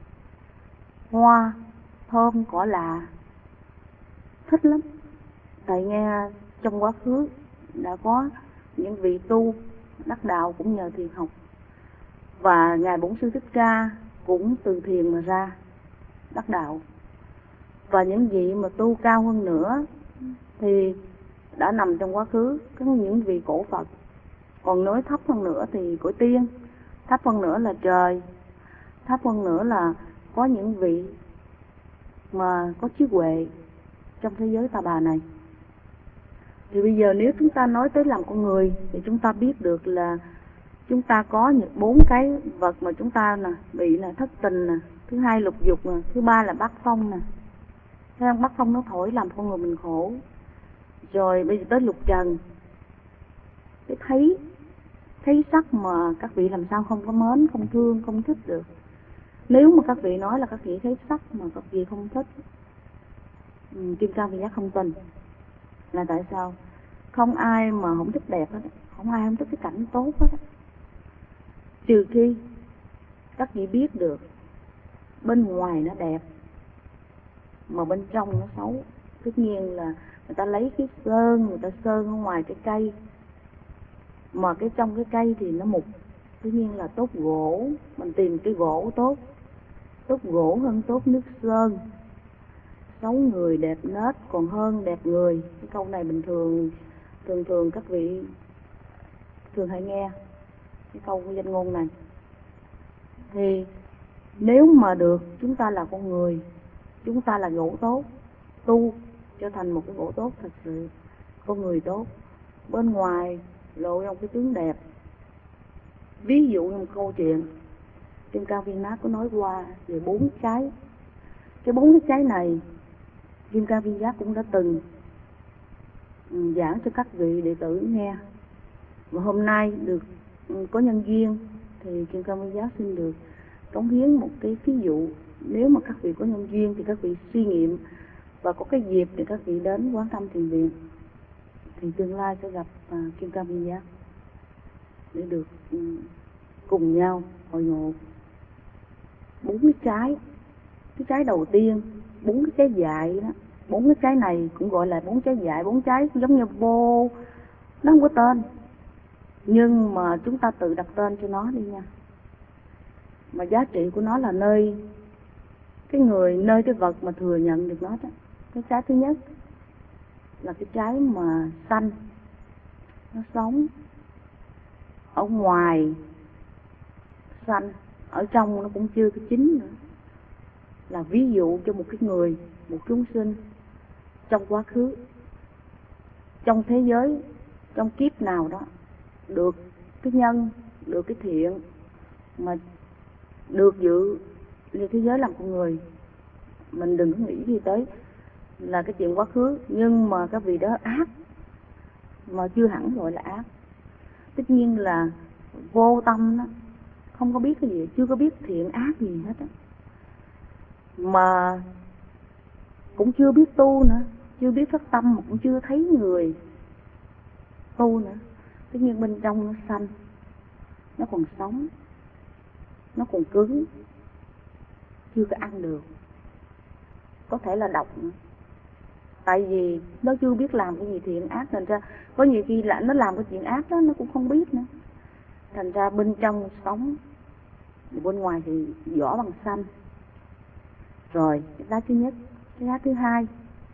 hoa thơm cỏ lạ, thích lắm. Tại nghe trong quá khứ đã có những vị tu đắc đạo cũng nhờ thiền học, và Ngài Bổn Sư Thích Ca cũng từ thiền mà ra đắc đạo. Và những vị mà tu cao hơn nữa thì đã nằm trong quá khứ, có những vị cổ Phật. Còn nói thấp hơn nữa thì cõi tiên, thấp hơn nữa là trời, thấp hơn nữa là có những vị mà có trí huệ trong thế giới ta bà này. Thì bây giờ nếu chúng ta nói tới làm con người thì chúng ta biết được là chúng ta có những 4 cái vật mà chúng ta bị là thất tình nè, thứ hai lục dục nè, thứ ba là bát phong nè. Thấy không? Bát phong nó thổi làm con người mình khổ. Rồi bây giờ tới lục trần, cái thấy sắc mà các vị làm sao không có mến, không thương, không thích được. Nếu mà các vị nói là các vị thấy sắc mà các vị không thích, Kim Cang Viên Giác không tin. Là tại sao? Không ai mà không thích đẹp hết, không ai không thích cái cảnh tốt hết. Trừ khi các vị biết được bên ngoài nó đẹp mà bên trong nó xấu. Tất nhiên là người ta lấy cái sơn, người ta sơn ở ngoài cái cây, mà cái trong cái cây thì nó mục. Tất nhiên là tốt gỗ, mình tìm cái gỗ tốt, tốt gỗ hơn tốt nước sơn. Xấu người đẹp nết còn hơn đẹp người. Cái câu này bình thường các vị thường hay nghe cái câu danh ngôn này. Thì nếu mà được, chúng ta là con người, chúng ta là gỗ tốt, tu trở thành một cái gỗ tốt thật sự, con người tốt, bên ngoài lộ ra một cái tướng đẹp. Ví dụ như một câu chuyện Kim Cang Viên Giác có nói qua về 4 trái. Cái 4 cái trái này Kim Cang Viên Giác cũng đã từng giảng cho các vị đệ tử nghe. Và hôm nay được có nhân duyên thì Kim Cang Viên Giác xin được cống hiến một cái ví dụ. Nếu mà các vị có nhân duyên thì các vị suy nghiệm và có cái dịp để các vị đến Quán Thâm Thiền Viện, thì tương lai sẽ gặp Kim Cang Viên Giác để được cùng nhau hội ngộ. 4 cái trái. Cái trái đầu tiên, 4 cái trái dại đó. 4 cái trái này cũng gọi là 4 trái dại, 4 trái giống như vô, nó không có tên, nhưng mà chúng ta tự đặt tên cho nó đi nha. Mà giá trị của nó là nơi cái vật mà thừa nhận được nó đó. Cái trái thứ nhất là cái trái mà xanh, nó sống ở ngoài xanh, ở trong nó cũng chưa có chín nữa. Là ví dụ cho một cái người, một chúng sinh trong quá khứ, trong thế giới, trong kiếp nào đó được cái nhân, được cái thiện mà được dự lên thế giới làm con người. Mình đừng có nghĩ gì tới là cái chuyện quá khứ, nhưng mà các vị đó ác mà chưa hẳn gọi là ác. Tất nhiên là vô tâm đó, không có biết cái gì, chưa có biết thiện ác gì hết á, mà cũng chưa biết tu nữa, chưa biết phát tâm, mà cũng chưa thấy người tu nữa. Tất nhiên bên trong nó xanh, nó còn sống, nó còn cứng, chưa có ăn được, có thể là độc nữa. Tại vì nó chưa biết làm cái gì thiện ác, thành ra có nhiều khi là nó làm cái chuyện ác đó nó cũng không biết nữa. Thành ra bên trong sống, bên ngoài thì vỏ bằng xanh. Rồi cái lá thứ nhất. Cái lá thứ hai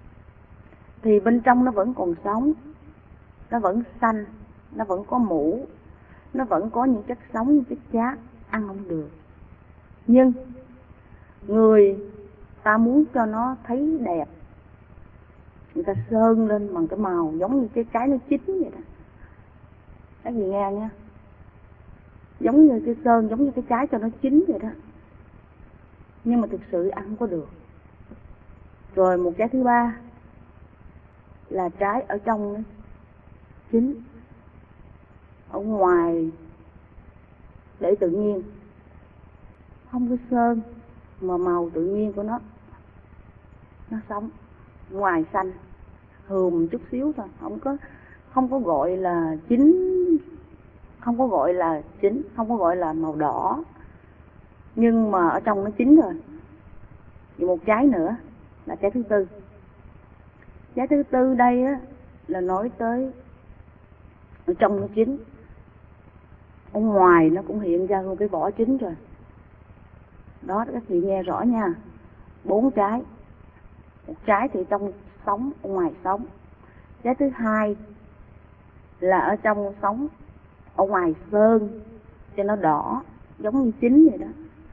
thì bên trong nó vẫn còn sống, nó vẫn xanh, nó vẫn có mũ, nó vẫn có những chất sống, những chất chát, ăn không được. Nhưng người ta muốn cho nó thấy đẹp, người ta sơn lên bằng cái màu giống như cái trái nó chín vậy đó. Các gì nghe nha, giống như cái sơn, giống như cái trái cho nó chín vậy đó. Nhưng mà thực sự ăn không có được. Rồi một trái thứ ba là trái ở trong nó chín, ở ngoài để tự nhiên, không có sơn mà màu tự nhiên của nó sống, ngoài xanh hườm chút xíu thôi, không có gọi là chín, không có gọi là chín, không có gọi là màu đỏ, nhưng mà ở trong nó chín rồi. Thì một trái nữa là trái thứ tư. Trái thứ tư đây á là nói tới ở trong nó chín, ở ngoài nó cũng hiện ra một cái vỏ chín rồi. Đó, các chị nghe rõ nha. 4 trái. Một trái thì trong sống, ở ngoài sống. Trái thứ hai là ở trong sống, ở ngoài sơn cho nó đỏ, giống như chín vậy đó.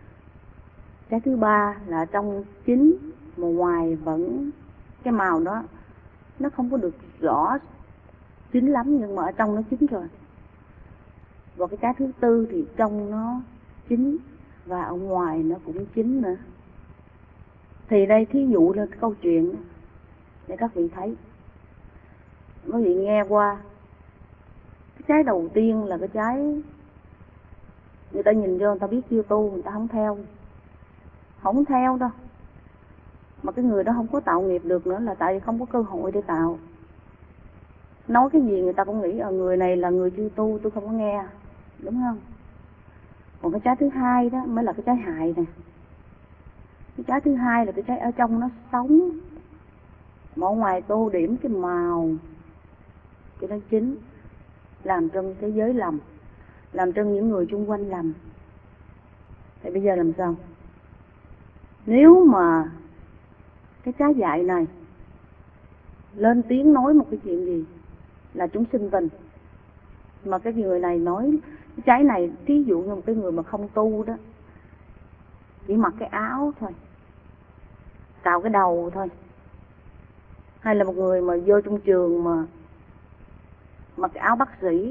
Trái thứ ba là trong chín mà ngoài vẫn cái màu đó nó không có được rõ chín lắm, nhưng mà ở trong nó chín rồi. Và cái trái thứ tư thì trong nó chín và ở ngoài nó cũng chín nữa. Thì đây thí dụ là cái câu chuyện để các vị thấy. Các vị nghe qua. Cái trái đầu tiên là cái trái người ta nhìn vô, người ta biết chưa tu, người ta không theo. không theo đâu. Mà cái người đó không có tạo nghiệp được nữa là tại vì không có cơ hội để tạo. Nói cái gì người ta cũng nghĩ người này là người chưa tu, tôi không có nghe, đúng không? Còn cái trái thứ hai đó mới là cái trái hại nè. Cái trái thứ hai là cái trái ở trong nó sống, mà ở ngoài tô điểm cái màu cho nó chín, làm cho thế giới lầm, làm cho những người xung quanh lầm. Thì bây giờ làm sao? Nếu mà cái trái dại này lên tiếng nói một cái chuyện gì là chúng sinh tình, mà cái người này nói cái trái này, thí dụ như một cái người mà không tu đó, chỉ mặc cái áo thôi, cạo cái đầu thôi, hay là một người mà vô trong trường mà mặc cái áo bác sĩ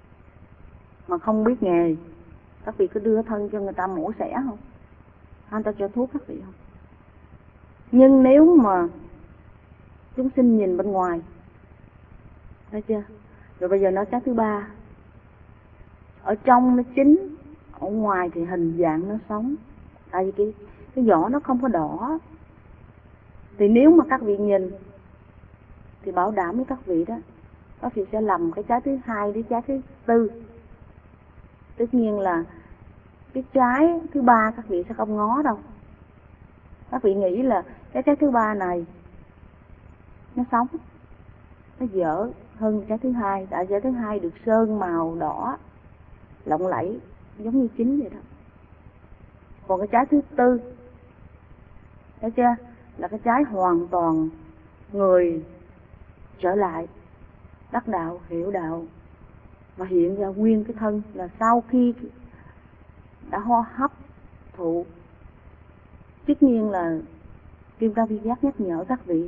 mà không biết nghề, các vị có đưa thân cho người ta mổ xẻ không? Người ta cho thuốc các vị không? Nhưng nếu mà chúng sinh nhìn bên ngoài, thấy chưa? Rồi bây giờ nói cái thứ ba, ở trong nó chín, ở ngoài thì hình dạng nó sống. Tại vì cái vỏ nó không có đỏ. Thì nếu mà các vị nhìn thì bảo đảm với các vị đó, các vị sẽ lầm cái trái thứ hai đến trái thứ tư. Tất nhiên là cái trái thứ ba các vị sẽ không ngó đâu. Các vị nghĩ là cái trái thứ ba này nó sống, nó dở hơn trái thứ hai. Tại trái thứ hai được sơn màu đỏ lộng lẫy giống như chín vậy đó. Còn cái trái thứ tư, thấy chưa, là cái trái hoàn toàn người trở lại đắc đạo, hiểu đạo, và hiện ra nguyên cái thân là sau khi đã hấp thụ. Tất nhiên là Kim Cang Viên Giác nhắc nhở các vị,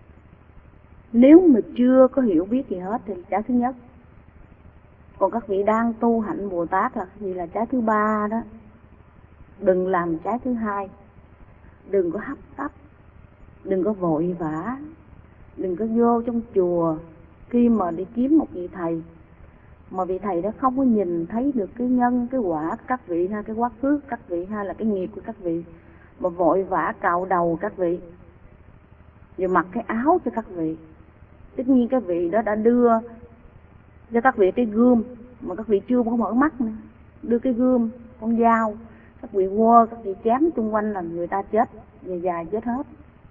nếu mà chưa có hiểu biết gì hết thì trái thứ nhất. Còn các vị đang tu hạnh Bồ Tát là gì, là trái thứ ba đó. Đừng làm trái thứ hai, đừng có hấp tấp, đừng có vội vã, đừng có vô trong chùa khi mà đi kiếm một vị thầy mà vị thầy đó không có nhìn thấy được cái nhân, cái quả của các vị, hay cái quá khứ của các vị, hay là cái nghiệp của các vị, mà vội vã cạo đầu các vị, rồi mặc cái áo cho các vị. Tất nhiên cái vị đó đã đưa cho các vị cái gươm mà các vị chưa có mở mắt nữa, đưa cái gươm, con dao, các vị quơ, các vị chém xung quanh là người ta chết, dài dài chết hết.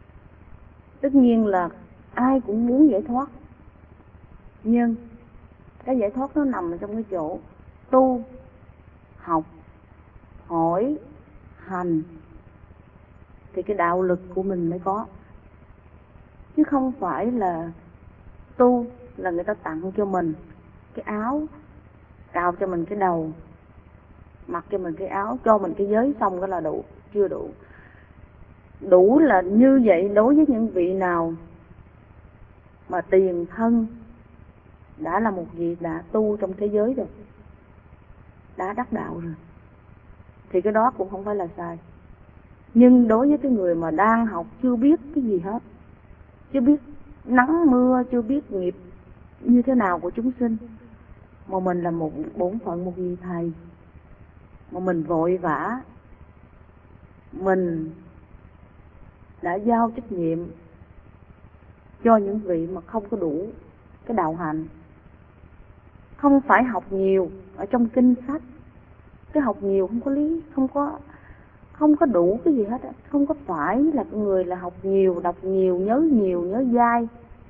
Tất nhiên là ai cũng muốn giải thoát, nhưng cái giải thoát nó nằm trong cái chỗ tu, học, hỏi, hành, thì cái đạo lực của mình mới có. Chứ không phải là tu là người ta tặng cho mình cái áo, cạo cho mình cái đầu, mặc cho mình cái áo, cho mình cái giới xong đó là đủ. Chưa đủ. Đủ là như vậy đối với những vị nào mà tiền thân đã là một vị đã tu trong thế giới rồi, đã đắc đạo rồi, thì cái đó cũng không phải là sai. Nhưng đối với cái người mà đang học, chưa biết cái gì hết, chưa biết nắng mưa, chưa biết nghiệp như thế nào của chúng sinh, mà mình là một bổn phận, một vị thầy, mà mình vội vã, mình đã giao trách nhiệm cho những vị mà không có đủ cái đạo hạnh. Không phải học nhiều ở trong kinh sách, cái học nhiều không có lý, không có đủ cái gì hết. Không có phải là người là học nhiều, đọc nhiều, nhớ dai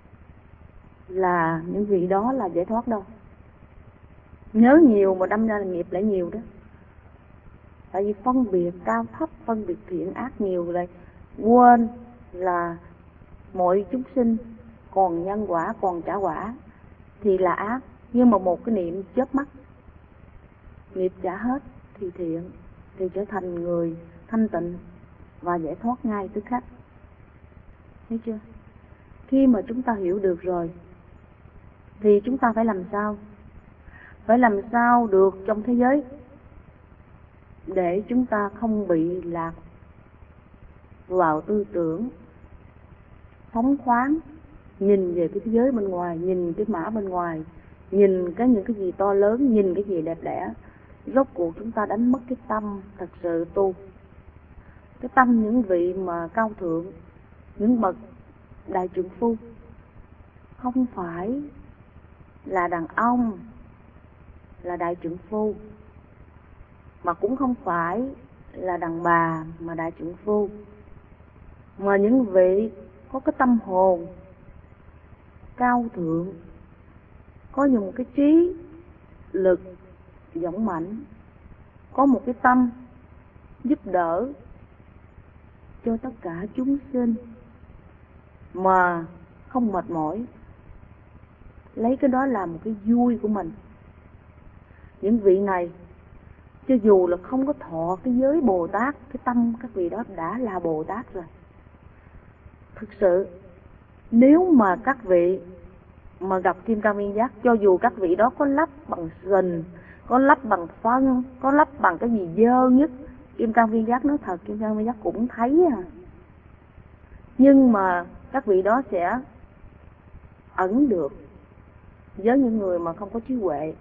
là những vị đó là giải thoát đâu. Nhớ nhiều mà đâm ra là nghiệp lại nhiều đó. Tại vì phân biệt cao thấp, phân biệt thiện ác nhiều rồi, quên là mọi chúng sinh còn nhân quả, còn trả quả thì là ác. Nhưng mà một cái niệm chớp mắt, nghiệp trả hết thì thiện, thì trở thành người thanh tịnh và giải thoát ngay tức khắc. Thấy chưa? Khi mà chúng ta hiểu được rồi thì chúng ta phải làm sao? Phải làm sao được trong thế giới để chúng ta không bị lạc vào tư tưởng phóng khoáng, nhìn về cái thế giới bên ngoài, nhìn cái mã bên ngoài, nhìn những cái gì to lớn, nhìn cái gì đẹp đẽ. Rốt cuộc chúng ta đánh mất cái tâm thật sự tu. cái tâm những vị mà cao thượng, những bậc đại trượng phu, không phải là đàn ông là đại trượng phu, mà cũng không phải là đàn bà mà đại trượng phu, mà những vị có cái tâm hồn cao thượng, có một cái trí lực dũng mãnh, có một cái tâm giúp đỡ cho tất cả chúng sinh mà không mệt mỏi, lấy cái đó làm một cái vui của mình. Những vị này cho dù là không có thọ cái giới Bồ Tát, cái tâm các vị đó đã là Bồ Tát rồi. Thực sự nếu mà các vị mà gặp Kim Cang Viên Giác, cho dù các vị đó có lắp bằng sình, có lắp bằng phân, có lắp bằng cái gì dơ nhất, Kim Cang Viên Giác nói thật, Kim Cang Viên Giác cũng thấy à. Nhưng mà các vị đó sẽ ẩn được với những người mà không có trí huệ.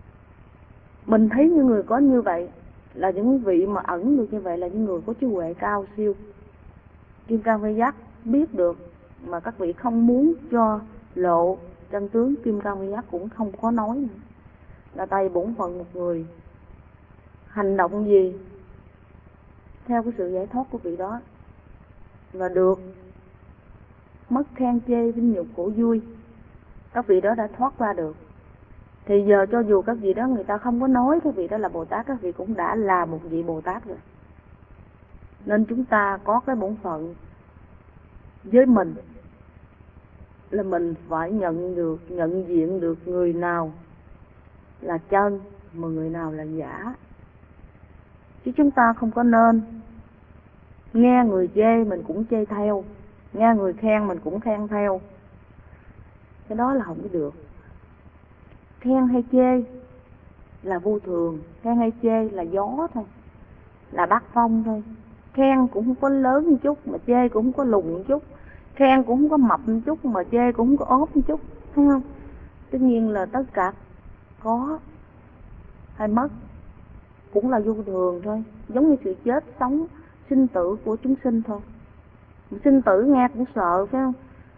Mình thấy những người có như vậy là những vị mà ẩn được như vậy là những người có trí huệ cao siêu. Kim Cang Viên Giác biết được mà các vị không muốn cho lộ chân tướng, Kim Cang Viên Giác cũng không có nói nữa. Là tại bổn phận một người hành động gì theo cái sự giải thoát của vị đó và được mất khen chê vinh nhục khổ vui, các vị đó đã thoát ra được. Thì giờ cho dù các vị đó người ta không có nói các vị đó là Bồ Tát, các vị cũng đã là một vị Bồ Tát rồi. Nên chúng ta có cái bổn phận với mình là mình phải nhận diện được người nào là chân mà người nào là giả. Chứ chúng ta không có nên nghe người chê mình cũng chê theo, nghe người khen mình cũng khen theo. Cái đó là không có được. Khen hay chê là vô thường, khen hay chê là gió thôi, là bát phong thôi. Khen cũng không có lớn một chút, mà chê cũng không có lùn một chút. Khen cũng không có mập một chút, mà chê cũng không có ốp một chút, thấy không? Tất nhiên là tất cả có hay mất cũng là vô thường thôi, giống như sự chết sống sinh tử của chúng sinh thôi. Sinh tử nghe cũng sợ, phải không?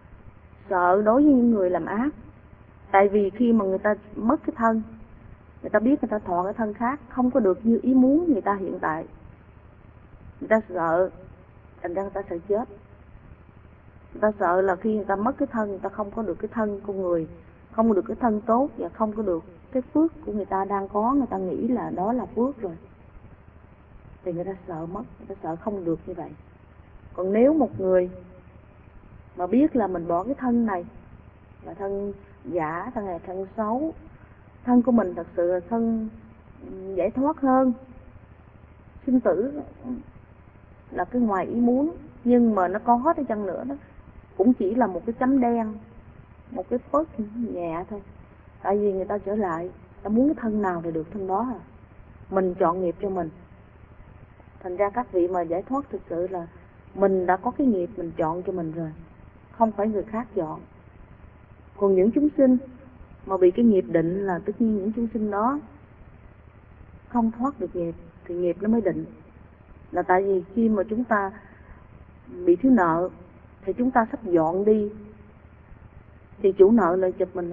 Sợ đối với những người làm ác. Tại vì khi mà người ta mất cái thân, người ta biết người ta thọ cái thân khác, không có được như ý muốn người ta hiện tại, người ta sợ, thành ra người ta sợ chết. Người ta sợ là khi người ta mất cái thân, người ta không có được cái thân con người, không có được cái thân tốt và không có được cái phước của người ta đang có, người ta nghĩ là đó là phước rồi. Thì người ta sợ mất, người ta sợ không được như vậy. Còn nếu một người mà biết là mình bỏ cái thân này là thân giả, thân này thân xấu, thân của mình thật sự là thân giải thoát hơn, sinh tử là cái ngoài ý muốn, nhưng mà nó có hết đi chăng nữa đó cũng chỉ là một cái chấm đen, một cái phớt nhẹ thôi. Tại vì người ta trở lại, ta muốn cái thân nào thì được thân đó à. Mình chọn nghiệp cho mình. Thành ra các vị mà giải thoát thực sự là mình đã có cái nghiệp mình chọn cho mình rồi, không phải người khác chọn. Còn những chúng sinh mà bị cái nghiệp định là tất nhiên những chúng sinh đó không thoát được nghiệp, thì nghiệp nó mới định. Là tại vì khi mà chúng ta bị thiếu nợ thì chúng ta sắp dọn đi, thì chủ nợ lại chụp mình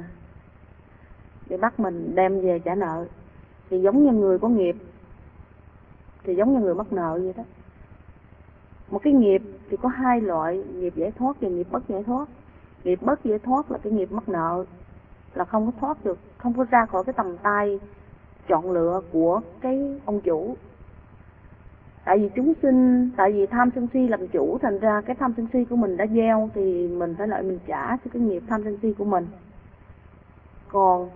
để bắt mình đem về trả nợ. Thì giống như người có nghiệp thì giống như người mắc nợ vậy đó. Một cái nghiệp thì có hai loại, nghiệp giải thoát và nghiệp bất giải thoát. Nghiệp bất giải thoát là cái nghiệp mắc nợ, là không có thoát được, không có ra khỏi cái tầm tay chọn lựa của cái ông chủ. Tại vì chúng sinh, tại vì tham sân si làm chủ, thành ra cái tham sân si của mình đã gieo thì mình phải lại mình trả cho cái nghiệp tham sân si của mình. Còn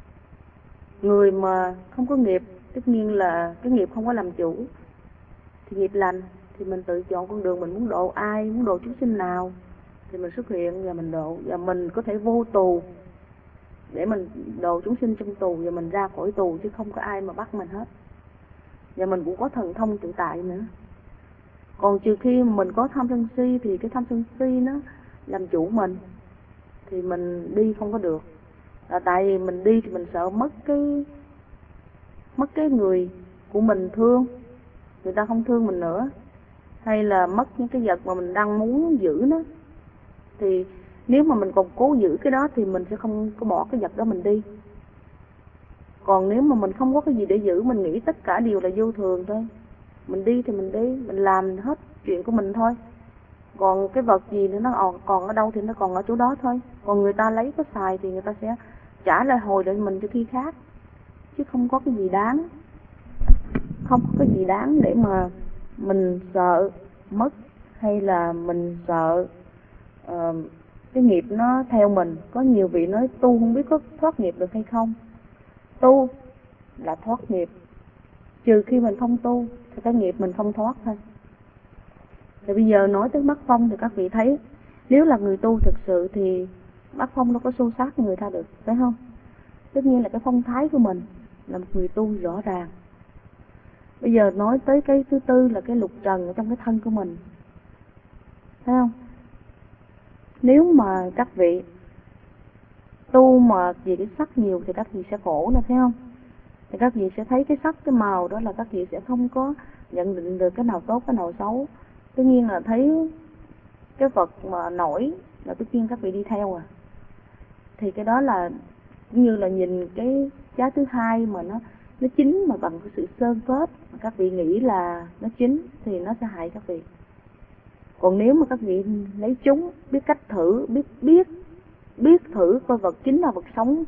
người mà không có nghiệp, tất nhiên là cái nghiệp không có làm chủ, thì nghiệp lành thì mình tự chọn con đường mình muốn độ ai, muốn độ chúng sinh nào thì mình xuất hiện và mình độ. Và mình có thể vô tù để mình độ chúng sinh trong tù, và mình ra khỏi tù chứ không có ai mà bắt mình hết. Và mình cũng có thần thông tự tại nữa. Còn trừ khi mình có tham sân si thì cái tham sân si nó làm chủ mình, thì mình đi không có được. Là tại vì mình đi thì mình sợ mất cái người của mình thương, người ta không thương mình nữa. hay là mất những cái vật mà mình đang muốn giữ nó. Thì nếu mà mình còn cố giữ cái đó thì mình sẽ không có bỏ cái vật đó mình đi. Còn nếu mà mình không có cái gì để giữ, mình nghĩ tất cả đều là vô thường thôi, mình đi thì mình đi, mình làm hết chuyện của mình thôi. Còn cái vật gì thì nó còn ở đâu thì nó còn ở chỗ đó thôi. Còn người ta lấy có xài thì người ta sẽ trả lại hồi lại mình cho khi khác, chứ không có cái gì đáng. Không có cái gì đáng để mà mình sợ mất, hay là mình sợ cái nghiệp nó theo mình. Có nhiều vị nói tu không biết có thoát nghiệp được hay không. Tu là thoát nghiệp, trừ khi mình không tu thì cái nghiệp mình không thoát thôi. Thì bây giờ nói tới mắc phong thì các vị thấy, nếu là người tu thực sự thì mắc phong đâu có xô xát người ta được, phải không? Tất nhiên là cái phong thái của mình là một người tu rõ ràng. Bây giờ nói tới cái thứ tư là cái lục trần ở trong cái thân của mình, thấy không? Nếu mà các vị tu mà vì cái sắc nhiều thì các vị sẽ khổ nè, thấy không? Thì các vị sẽ thấy cái sắc, cái màu đó là các vị sẽ không có nhận định được cái nào tốt, cái nào xấu. Tất nhiên là thấy cái vật mà nổi là tất nhiên các vị đi theo à. Thì cái đó là như là nhìn cái giá thứ hai mà nó chín mà bằng cái sự sơn phết, mà các vị nghĩ là nó chín thì nó sẽ hại các vị. Còn nếu mà các vị lấy chúng, biết cách thử, biết thử coi vật chín là vật sống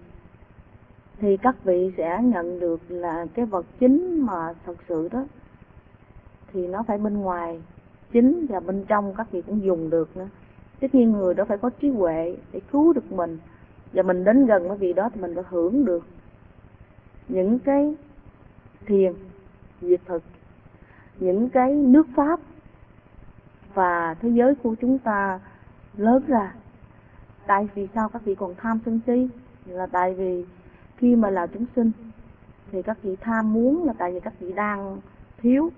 thì các vị sẽ nhận được là cái vật chín mà thật sự đó thì nó phải bên ngoài chín và bên trong các vị cũng dùng được nữa. Tất nhiên người đó phải có trí huệ để cứu được mình, và mình đến gần cái vị đó thì mình phải hưởng được những cái thiền diệt thực, những cái nước pháp và thế giới của chúng ta lớn ra. Tại vì sao các vị còn tham sân si? Là tại vì khi mà là chúng sinh thì các vị tham muốn là tại vì các vị đang thiếu.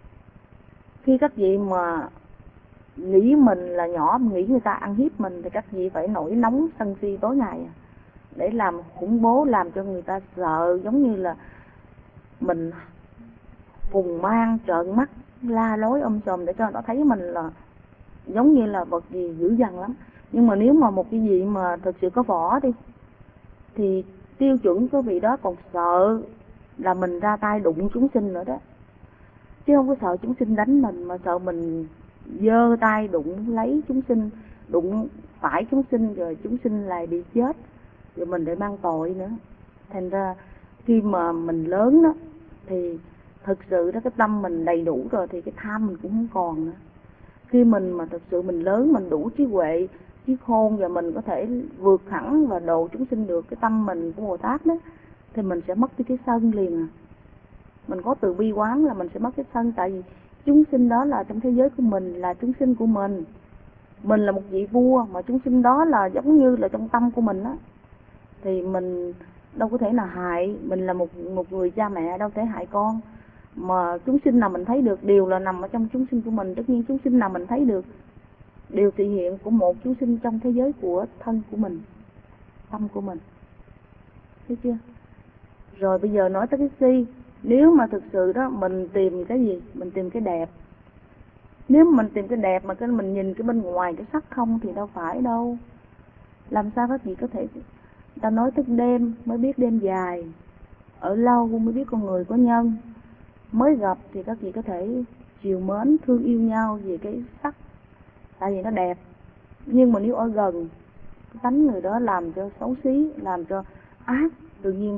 Khi các vị mà nghĩ mình là nhỏ, nghĩ người ta ăn hiếp mình thì các vị phải nổi nóng sân si tối ngày để làm khủng bố, làm cho người ta sợ, giống như là mình phùng mang trợn mắt la lối sòm để cho người ta thấy mình là giống như là vật gì dữ dằn lắm. Nhưng mà nếu mà một cái gì mà thực sự có võ đi thì tiêu chuẩn của vị đó còn sợ là mình ra tay đụng chúng sinh nữa đó, chứ không có sợ chúng sinh đánh mình, mà sợ mình giơ tay đụng lấy chúng sinh, đụng phải chúng sinh rồi chúng sinh lại bị chết, rồi mình lại mang tội nữa. Thành ra khi mà mình lớn đó thì thực sự đó cái tâm mình đầy đủ rồi thì cái tham mình cũng không còn nữa. Khi mình mà thực sự mình lớn, mình đủ trí huệ, trí khôn và mình có thể vượt hẳn và độ chúng sinh được, cái tâm mình của Bồ Tát đó, thì mình sẽ mất đi cái sân liền. Mình có từ bi quán là mình sẽ mất cái sân, tại vì chúng sinh đó là trong thế giới của mình, là chúng sinh của mình. Mình là một vị vua mà chúng sinh đó là giống như là trong tâm của mình á, thì mình đâu có thể nào hại. Mình là một người cha mẹ đâu thể hại con. Mà chúng sinh nào mình thấy được đều là nằm ở trong chúng sinh của mình. Tất nhiên chúng sinh nào mình thấy được đều thể hiện của một chúng sinh trong thế giới của thân của mình, tâm của mình. Thấy chưa? Rồi bây giờ nói tới cái si. Nếu mà thực sự đó mình tìm cái gì? Mình tìm cái đẹp. Nếu mà mình tìm cái đẹp mà cái mình nhìn cái bên ngoài cái sắc không thì đâu phải đâu. Làm sao các vị có thể, ta nói thức đêm mới biết đêm dài, ở lâu mới biết con người có nhân. Mới gặp thì các vị có thể chiều mến thương yêu nhau vì cái sắc, tại vì nó đẹp. Nhưng mà nếu ở gần, cái tánh người đó làm cho xấu xí, làm cho ác, tự nhiên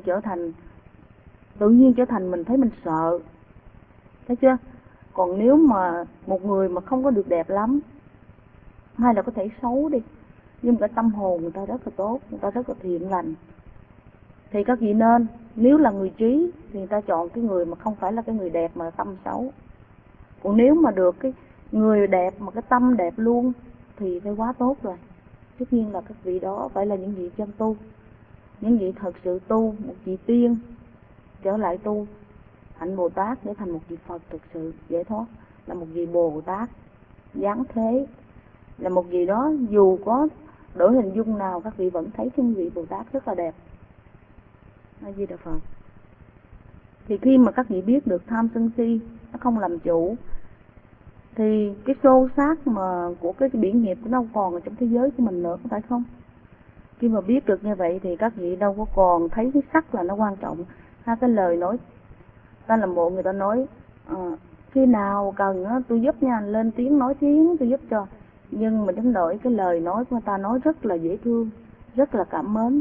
trở thành mình thấy mình sợ. Thấy chưa? Còn nếu mà một người mà không có được đẹp lắm, hay là có thể xấu đi, nhưng cái tâm hồn người ta rất là tốt, người ta rất là thiện lành, thì các vị nên, nếu là người trí thì người ta chọn cái người mà không phải là cái người đẹp mà tâm xấu. Còn nếu mà được cái người đẹp mà cái tâm đẹp luôn thì phải quá tốt rồi. Tất nhiên là các vị đó phải là những vị chân tu, những vị thật sự tu, một vị tiên trở lại tu hạnh Bồ Tát để thành một vị Phật thực sự giải thoát, là một vị Bồ Tát giáng thế, là một vị đó dù có đổi hình dung nào các vị vẫn thấy cái vị Bồ Tát rất là đẹp. A Di Đà Phật. Thì khi mà các vị biết được tham sân si nó không làm chủ thì cái xô xát mà của cái biển nghiệp nó đâu còn ở trong thế giới của mình nữa, có phải không? Khi mà biết được như vậy thì các vị đâu có còn thấy cái sắc là nó quan trọng. Hai cái lời nói, ta làm bộ người ta nói khi nào cần tôi giúp nha, lên tiếng nói tiếng tôi giúp cho. Nhưng mà đánh đổi cái lời nói của người ta nói rất là dễ thương, rất là cảm mến,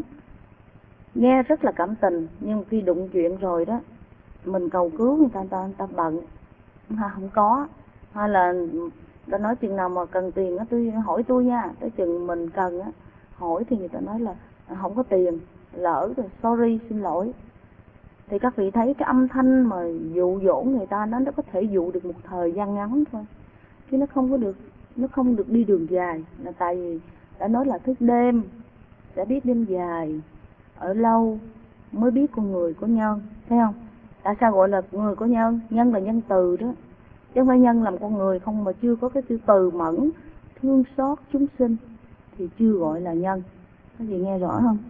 nghe rất là cảm tình. Nhưng khi đụng chuyện rồi đó, mình cầu cứu người ta bận, không có. Hay là ta nói chừng nào mà cần tiền tôi hỏi tôi nha, tới chừng mình cần hỏi thì người ta nói là không có tiền, lỡ rồi, sorry, xin lỗi. Thì các vị thấy cái âm thanh mà dụ dỗ người ta nó có thể dụ được một thời gian ngắn thôi, chứ nó không được đi đường dài. Là tại vì đã nói là thức đêm sẽ biết đêm dài, ở lâu mới biết con người có nhân, thấy không? Tại sao gọi là người có nhân? Nhân là nhân từ đó, chứ không phải nhân làm con người không, mà chưa có cái chữ từ mẫn thương xót chúng sinh thì chưa gọi là nhân. Các vị nghe rõ không?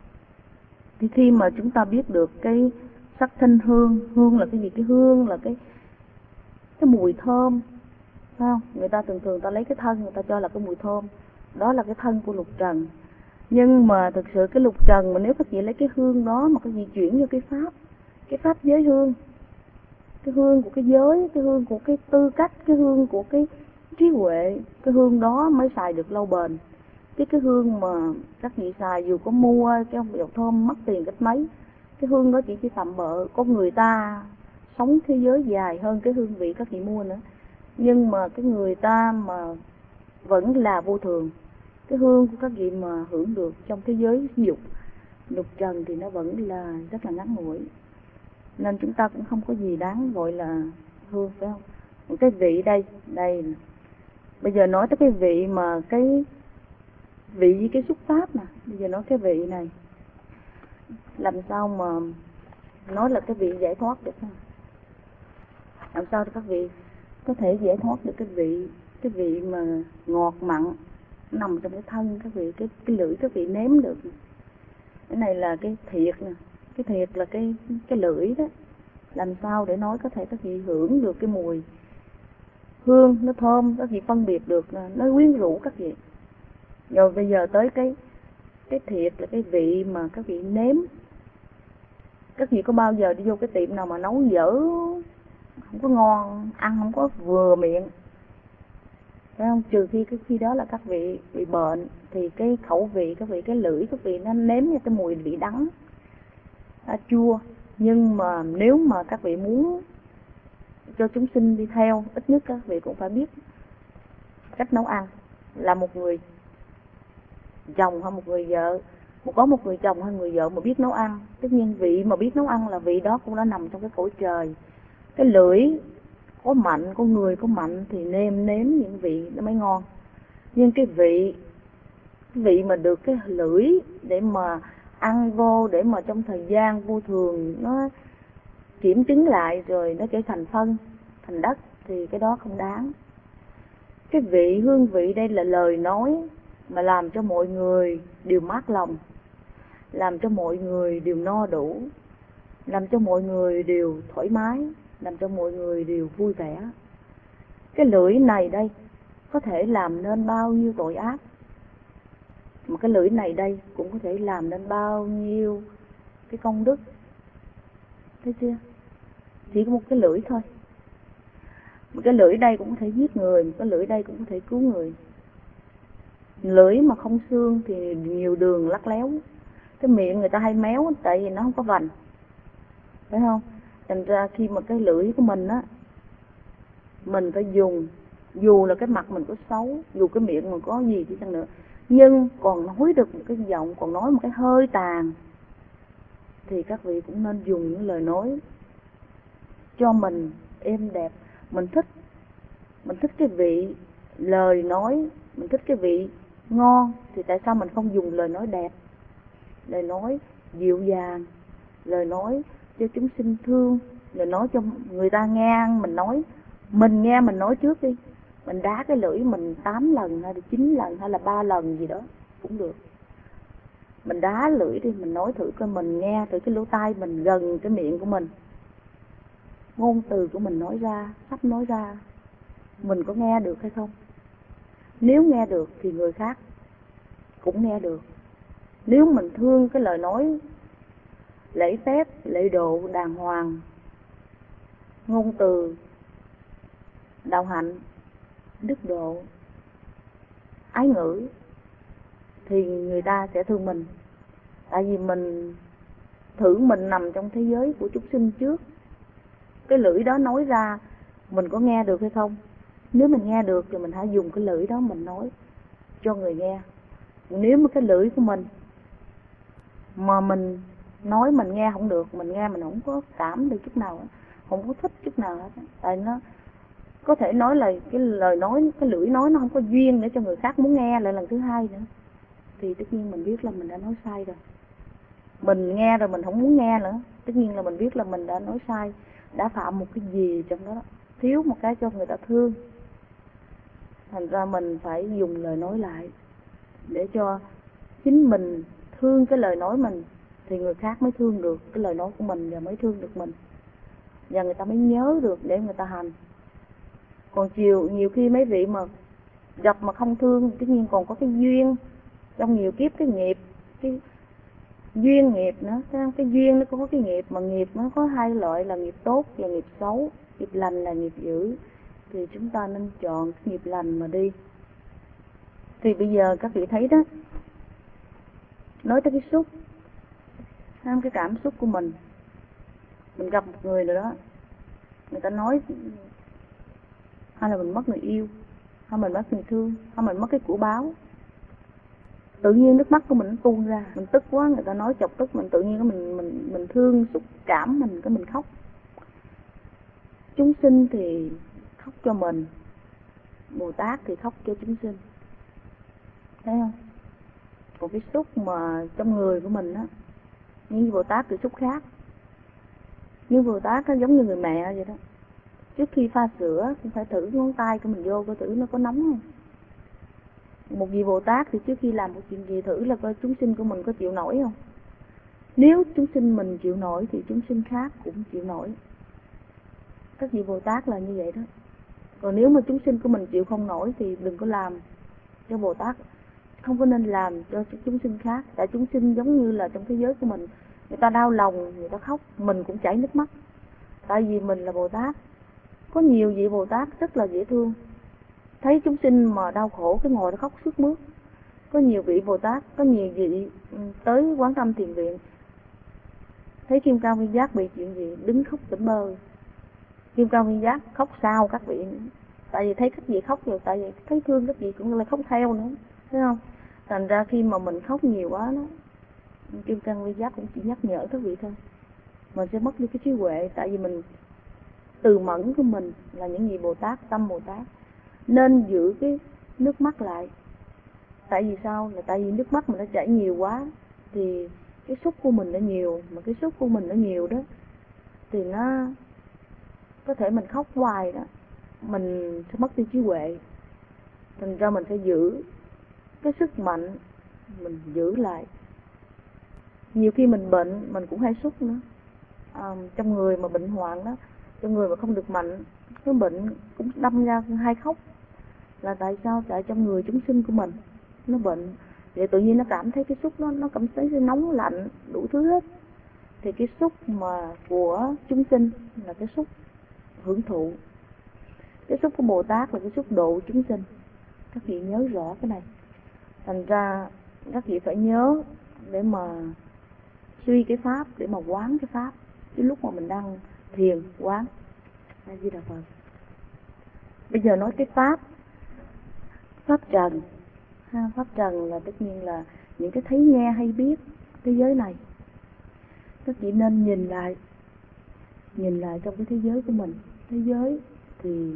Thì khi mà chúng ta biết được cái sắc thanh hương, hương là cái gì? Cái hương là cái mùi thơm, phải không? Người ta thường ta lấy cái thân người ta cho là cái mùi thơm, đó là cái thân của lục trần. Nhưng mà thực sự cái lục trần mà nếu các vị lấy cái hương đó mà các vị chuyển vô cái pháp giới hương, cái hương của cái giới, cái hương của cái tư cách, cái hương của cái trí huệ, cái hương đó mới xài được lâu bền. Cái hương mà các vị xài dù có mua cái dầu thơm mắc tiền cách mấy, cái hương đó chỉ tạm bợ. Có người ta sống thế giới dài hơn cái hương vị các vị mua nữa, nhưng mà cái người ta mà vẫn là vô thường. Cái hương của các vị mà hưởng được trong thế giới dục lục trần thì nó vẫn là rất là ngắn ngủi. Nên chúng ta cũng không có gì đáng gọi là hương, phải không? Một cái vị đây bây giờ nói tới cái vị mà cái vị với cái xúc pháp nè. Bây giờ nói cái vị này, làm sao mà nói là cái vị giải thoát được không? Làm sao để các vị có thể giải thoát được cái vị mà ngọt mặn nằm trong cái thân các vị, cái lưỡi các vị nếm được. Cái này là cái thiệt nè, cái thiệt là cái lưỡi đó. Làm sao để nói có thể các vị hưởng được cái mùi hương nó thơm, các vị phân biệt được nó quyến rũ các vị. Rồi bây giờ tới cái thiệt là cái vị mà các vị nếm. Các vị có bao giờ đi vô cái tiệm nào mà nấu dở, không có ngon, ăn không có vừa miệng, phải không? Trừ khi đó là các vị bị bệnh thì cái khẩu vị các vị, cái lưỡi các vị nó nếm như cái mùi vị đắng, chua. Nhưng mà nếu mà các vị muốn cho chúng sinh đi theo, ít nhất các vị cũng phải biết cách nấu ăn. Là một người chồng hay một người vợ, có một người chồng hay người vợ mà biết nấu ăn, tất nhiên vị mà biết nấu ăn là vị đó cũng đã nằm trong cái cõi trời. Cái lưỡi có mạnh, con người có mạnh thì nếm những vị nó mới ngon. Nhưng cái vị mà được cái lưỡi để mà ăn vô, để mà trong thời gian vô thường nó kiểm chứng lại rồi nó trở thành phân, thành đất thì cái đó không đáng. Cái vị, hương vị đây là lời nói mà làm cho mọi người đều mát lòng, làm cho mọi người đều no đủ, làm cho mọi người đều thoải mái, làm cho mọi người đều vui vẻ. Cái lưỡi này đây có thể làm nên bao nhiêu tội ác, mà cái lưỡi này đây cũng có thể làm nên bao nhiêu cái công đức. Thấy chưa? Chỉ có một cái lưỡi thôi. Một cái lưỡi đây cũng có thể giết người, một cái lưỡi đây cũng có thể cứu người. Lưỡi mà không xương thì nhiều đường lắc léo. Cái miệng người ta hay méo tại vì nó không có vành, phải không? Thành ra khi mà cái lưỡi của mình á, mình phải dùng, dù là cái mặt mình có xấu, dù cái miệng mình có gì đi chăng nữa, nhưng còn nói được một cái giọng, còn nói một cái hơi tàn, thì các vị cũng nên dùng những lời nói cho mình êm đẹp. Mình thích cái vị lời nói, mình thích cái vị ngon, thì tại sao mình không dùng lời nói đẹp, lời nói dịu dàng, lời nói cho chúng sinh thương, lời nói cho người ta nghe. Mình nghe mình nói trước đi, mình đá cái lưỡi mình 8 lần hay là 9 lần hay là 3 lần gì đó cũng được. Mình đá lưỡi đi, mình nói thử coi, mình nghe thử cái lỗ tai mình gần cái miệng của mình, ngôn từ của mình nói ra, sắp nói ra mình có nghe được hay không? Nếu nghe được thì người khác cũng nghe được. Nếu mình thương cái lời nói lễ phép, lễ độ, đàng hoàng, ngôn từ, đạo hạnh, đức độ, ái ngữ, thì người ta sẽ thương mình. Tại vì mình thử mình nằm trong thế giới của chúng sinh trước. Cái lưỡi đó nói ra mình có nghe được hay không? Nếu mình nghe được thì mình hãy dùng cái lưỡi đó mình nói cho người nghe. Nếu mà cái lưỡi của mình mà mình nói mình nghe không được, mình nghe mình không có cảm được chút nào, không có thích chút nào hết. Tại nó có thể nói là cái lời nói, cái lưỡi nói nó không có duyên để cho người khác muốn nghe lại lần thứ hai nữa, thì tất nhiên mình biết là mình đã nói sai rồi. Mình nghe rồi mình không muốn nghe nữa, tất nhiên là mình biết là mình đã nói sai, đã phạm một cái gì trong đó, thiếu một cái cho người ta thương. Thành ra mình phải dùng lời nói lại để cho chính mình thương cái lời nói mình, thì người khác mới thương được cái lời nói của mình và mới thương được mình, và người ta mới nhớ được để người ta hành. Còn nhiều khi mấy vị mà gặp mà không thương, tất nhiên còn có cái duyên trong nhiều kiếp, cái nghiệp, cái duyên nghiệp nữa. Cái duyên nó có cái nghiệp, mà nghiệp nó có hai loại là nghiệp tốt và nghiệp xấu. Nghiệp lành là nghiệp dữ, thì chúng ta nên chọn cái nghiệp lành mà đi. Thì bây giờ các vị thấy đó, nói tới cái xúc, cái cảm xúc của mình gặp một người nào đó, người ta nói, hay là mình mất người yêu, hay mình mất người thương, hay mình mất cái của báo, tự nhiên nước mắt của mình nó tuôn ra. Mình tức quá, người ta nói chọc tức mình, tự nhiên mình thương, xúc cảm mình khóc. Chúng sinh thì khóc cho mình, Bồ Tát thì khóc cho chúng sinh, thấy không? Còn cái xúc mà trong người của mình á, như Bồ Tát thì xúc khác. Như Bồ Tát nó giống như người mẹ vậy đó. Trước khi pha sữa cũng phải thử ngón tay của mình vô coi thử nó có nóng không. Một vị Bồ Tát thì trước khi làm một chuyện gì thử là coi chúng sinh của mình có chịu nổi không. Nếu chúng sinh mình chịu nổi thì chúng sinh khác cũng chịu nổi. Các vị Bồ Tát là như vậy đó. Còn nếu mà chúng sinh của mình chịu không nổi thì đừng có làm cho Bồ Tát, không có nên làm cho chúng sinh khác. Tại chúng sinh giống như là trong thế giới của mình, người ta đau lòng, người ta khóc, mình cũng chảy nước mắt. Tại vì mình là Bồ Tát. Có nhiều vị Bồ Tát rất là dễ thương, thấy chúng sinh mà đau khổ cái ngồi đó khóc sướt mướt. Có nhiều vị Bồ Tát, có nhiều vị tới Quán Tâm Thiền Viện, thấy Kim Cang Viên Giác bị chuyện gì đứng khóc tỉnh bơ. Kim Cang Viên Giác khóc sao các vị nữa. Tại vì thấy các vị khóc rồi, tại vì thấy thương các vị cũng lại khóc theo nữa, thấy không? Thành ra khi mà mình khóc nhiều quá đó, Kim Cang Viên Giác cũng chỉ nhắc nhở các vị thôi, mình sẽ mất đi cái trí huệ. Tại vì mình từ mẫn của mình là những vị Bồ Tát, tâm Bồ Tát, nên giữ cái nước mắt lại. Tại vì sao? Là tại vì nước mắt mình đã chảy nhiều quá thì cái xúc của mình nó nhiều, mà cái xúc của mình nó nhiều đó thì nó có thể mình khóc hoài đó, mình sẽ mất đi trí huệ. Thành ra mình phải giữ cái sức mạnh, mình giữ lại. Nhiều khi mình bệnh mình cũng hay xúc nữa. Trong người mà bệnh hoạn đó, trong người mà không được mạnh, cái bệnh cũng đâm ra hay khóc. Là tại sao? Tại trong người chúng sinh của mình nó bệnh, vậy tự nhiên nó cảm thấy cái xúc nó cảm thấy nóng lạnh đủ thứ hết. Thì cái xúc mà của chúng sinh là cái xúc hưởng thụ, cái xúc của Bồ Tát là cái xúc độ chúng sinh. Các vị nhớ rõ cái này. Thành ra các vị phải nhớ để mà suy cái pháp, để mà quán cái pháp. Cái lúc mà mình đang thiền quán A Di Đà Phật. Bây giờ nói cái pháp trần. Pháp trần là tất nhiên là những cái thấy nghe hay biết thế giới này. Các vị nên nhìn lại trong cái thế giới của mình. Thế giới thì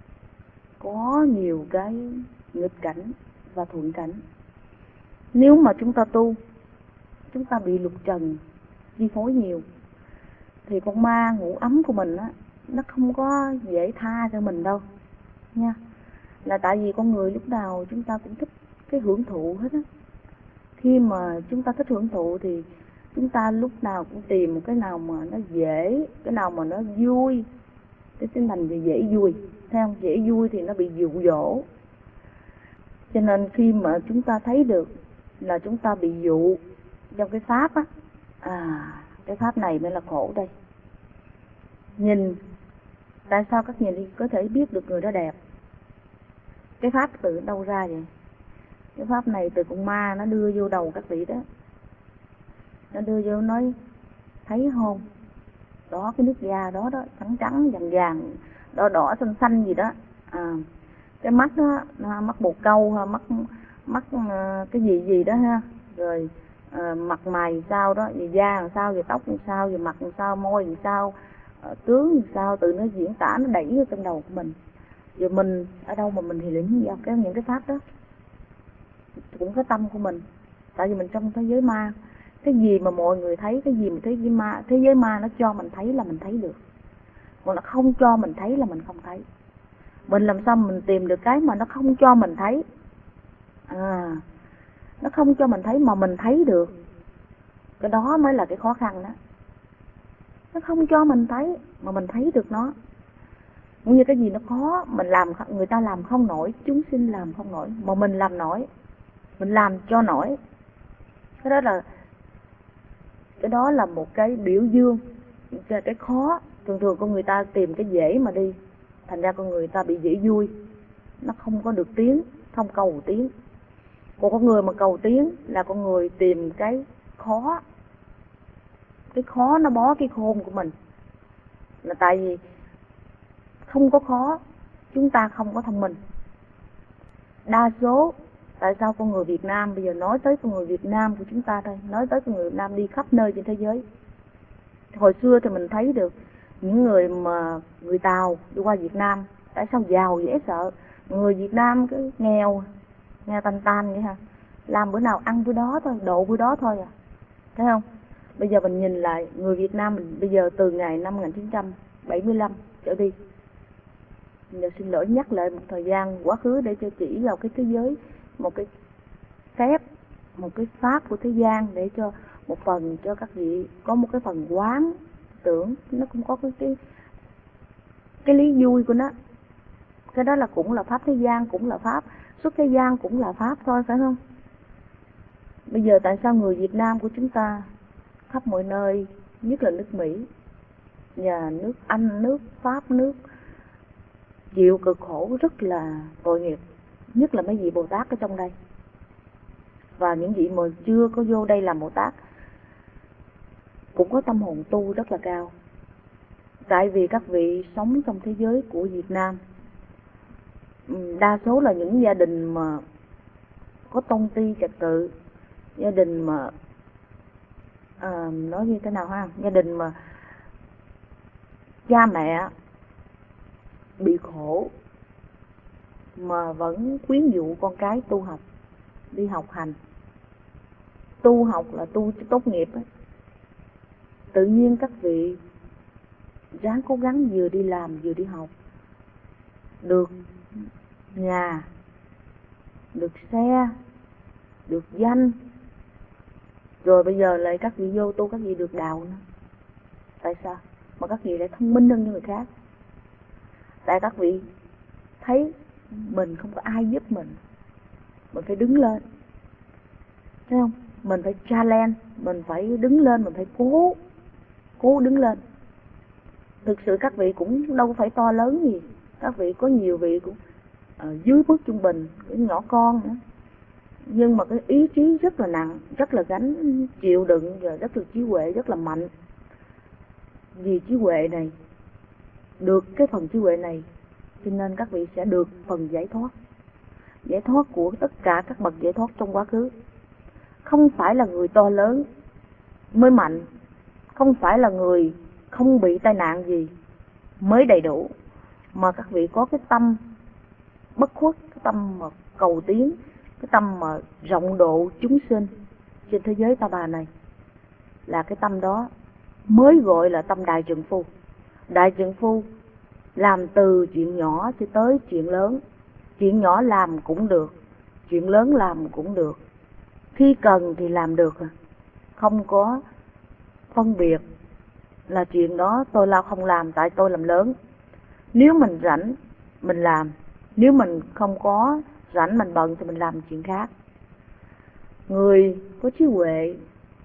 có nhiều cái nghịch cảnh và thuận cảnh. Nếu mà chúng ta tu, chúng ta bị lục trần chi phối nhiều, thì con ma ngủ ấm của mình á, nó không có dễ tha cho mình đâu nha. Là tại vì con người lúc nào chúng ta cũng thích cái hưởng thụ hết á. Khi mà chúng ta thích hưởng thụ thì chúng ta lúc nào cũng tìm một cái nào mà nó dễ, cái nào mà nó vui, cái tinh thần thì dễ vui, Thấy không? Dễ vui thì nó bị dụ dỗ. Cho nên khi mà chúng ta thấy được là chúng ta bị dụ trong cái pháp á, cái pháp này mới là khổ đây. Nhìn, tại sao các nhìn có thể biết được người đó đẹp? Cái pháp từ đâu ra vậy? Cái pháp này từ con ma nó đưa vô đầu các vị đó. Nó đưa vô nói, thấy không? Đó, cái nước da đó đó, trắng trắng, vàng vàng, đỏ đỏ, xanh xanh gì đó. Cái mắt đó, mắt bồ câu, mắt cái gì đó ha. Rồi mặt mày sao đó, về da làm sao, về tóc làm sao, về mặt làm sao, môi làm sao, tướng làm sao, tự nó diễn tả, nó đẩy vô trong đầu của mình. Rồi mình ở đâu mà mình thì lĩnh vào những cái pháp đó, cũng cái tâm của mình. Tại vì mình trong thế giới ma, cái gì mà mọi người thấy, cái gì mà thế giới ma nó cho mình thấy là mình thấy được, còn nó không cho mình thấy là mình không thấy. Mình làm sao mình tìm được cái mà nó không cho mình thấy? Nó không cho mình thấy mà mình thấy được, cái đó mới là cái khó khăn đó. Nó không cho mình thấy mà mình thấy được nó. Cũng như cái gì nó khó, mình làm, người ta làm không nổi, chúng sinh làm không nổi, mà mình làm nổi, mình làm cho nổi. Cái đó là một cái biểu dương. Cái khó, thường con người ta tìm cái dễ mà đi, thành ra con người ta bị dễ vui, nó không có được tiến, không cầu tiến. Còn con người mà cầu tiến là con người tìm cái khó. Cái khó nó bó cái khôn của mình. Là tại vì không có khó, chúng ta không có thông minh. Đa số, tại sao con người Việt Nam, bây giờ nói tới con người Việt Nam của chúng ta thôi, nói tới con người Việt Nam đi khắp nơi trên thế giới. Hồi xưa thì mình thấy được những người Tàu đi qua Việt Nam, tại sao giàu dễ sợ. Người Việt Nam cứ nghèo tàn vậy ha, làm bữa nào ăn bữa đó thôi, độ bữa đó thôi à. Thấy không? Bây giờ mình nhìn lại người Việt Nam mình bây giờ từ ngày năm 1975 trở đi. Giờ xin lỗi nhắc lại một thời gian quá khứ để cho chỉ vào cái thế giới, một cái phép, một cái pháp của thế gian, để cho một phần cho các vị có một cái phần quán tưởng, nó cũng có cái lý vui của nó. Cái đó là cũng là pháp thế gian, cũng là pháp xuất thế gian, cũng là pháp thôi, phải không? Bây giờ tại sao người Việt Nam của chúng ta khắp mọi nơi, nhất là nước Mỹ và nước Anh, nước Pháp, nước chịu cực khổ rất là tội nghiệp, nhất là mấy vị Bồ Tát ở trong đây. Và những vị mà chưa có vô đây làm Bồ Tát cũng có tâm hồn tu rất là cao. Tại vì các vị sống trong thế giới của Việt Nam, đa số là những gia đình mà có tôn ti trật tự, gia đình mà nói như thế nào ha, gia đình mà cha mẹ bị khổ mà vẫn quyến dụ con cái tu học, đi học hành. Tu học là tu cho tốt nghiệp ấy. Tự nhiên các vị ráng cố gắng vừa đi làm vừa đi học, được nhà, được xe, được danh, rồi bây giờ lại các vị vô tu, các vị được đạo nữa. Tại sao? Mà các vị lại thông minh hơn những người khác. Tại các vị thấy mình không có ai giúp mình phải đứng lên, thấy không? Mình phải challenge, mình phải đứng lên, mình phải cố đứng lên. Thực sự các vị cũng đâu phải to lớn gì, các vị có nhiều vị cũng dưới mức trung bình, cái nhỏ con nữa, nhưng mà cái ý chí rất là nặng, rất là gánh chịu đựng, và rất là trí huệ rất là mạnh. Vì trí huệ này, được cái phần trí huệ này, cho nên các vị sẽ được phần giải thoát của tất cả các bậc giải thoát trong quá khứ. Không phải là người to lớn mới mạnh, không phải là người không bị tai nạn gì mới đầy đủ, mà các vị có cái tâm bất khuất, cái tâm mà cầu tiến, cái tâm mà rộng độ chúng sinh trên thế giới ta bà này, là cái tâm đó mới gọi là tâm đại trượng phu. Đại trượng phu làm từ chuyện nhỏ cho tới chuyện lớn. Chuyện nhỏ làm cũng được, chuyện lớn làm cũng được, khi cần thì làm được, không có phân biệt là chuyện đó tôi lao không làm tại tôi làm lớn. Nếu mình rảnh mình làm. Nếu mình không có rảnh, mình bận thì mình làm chuyện khác. Người có trí huệ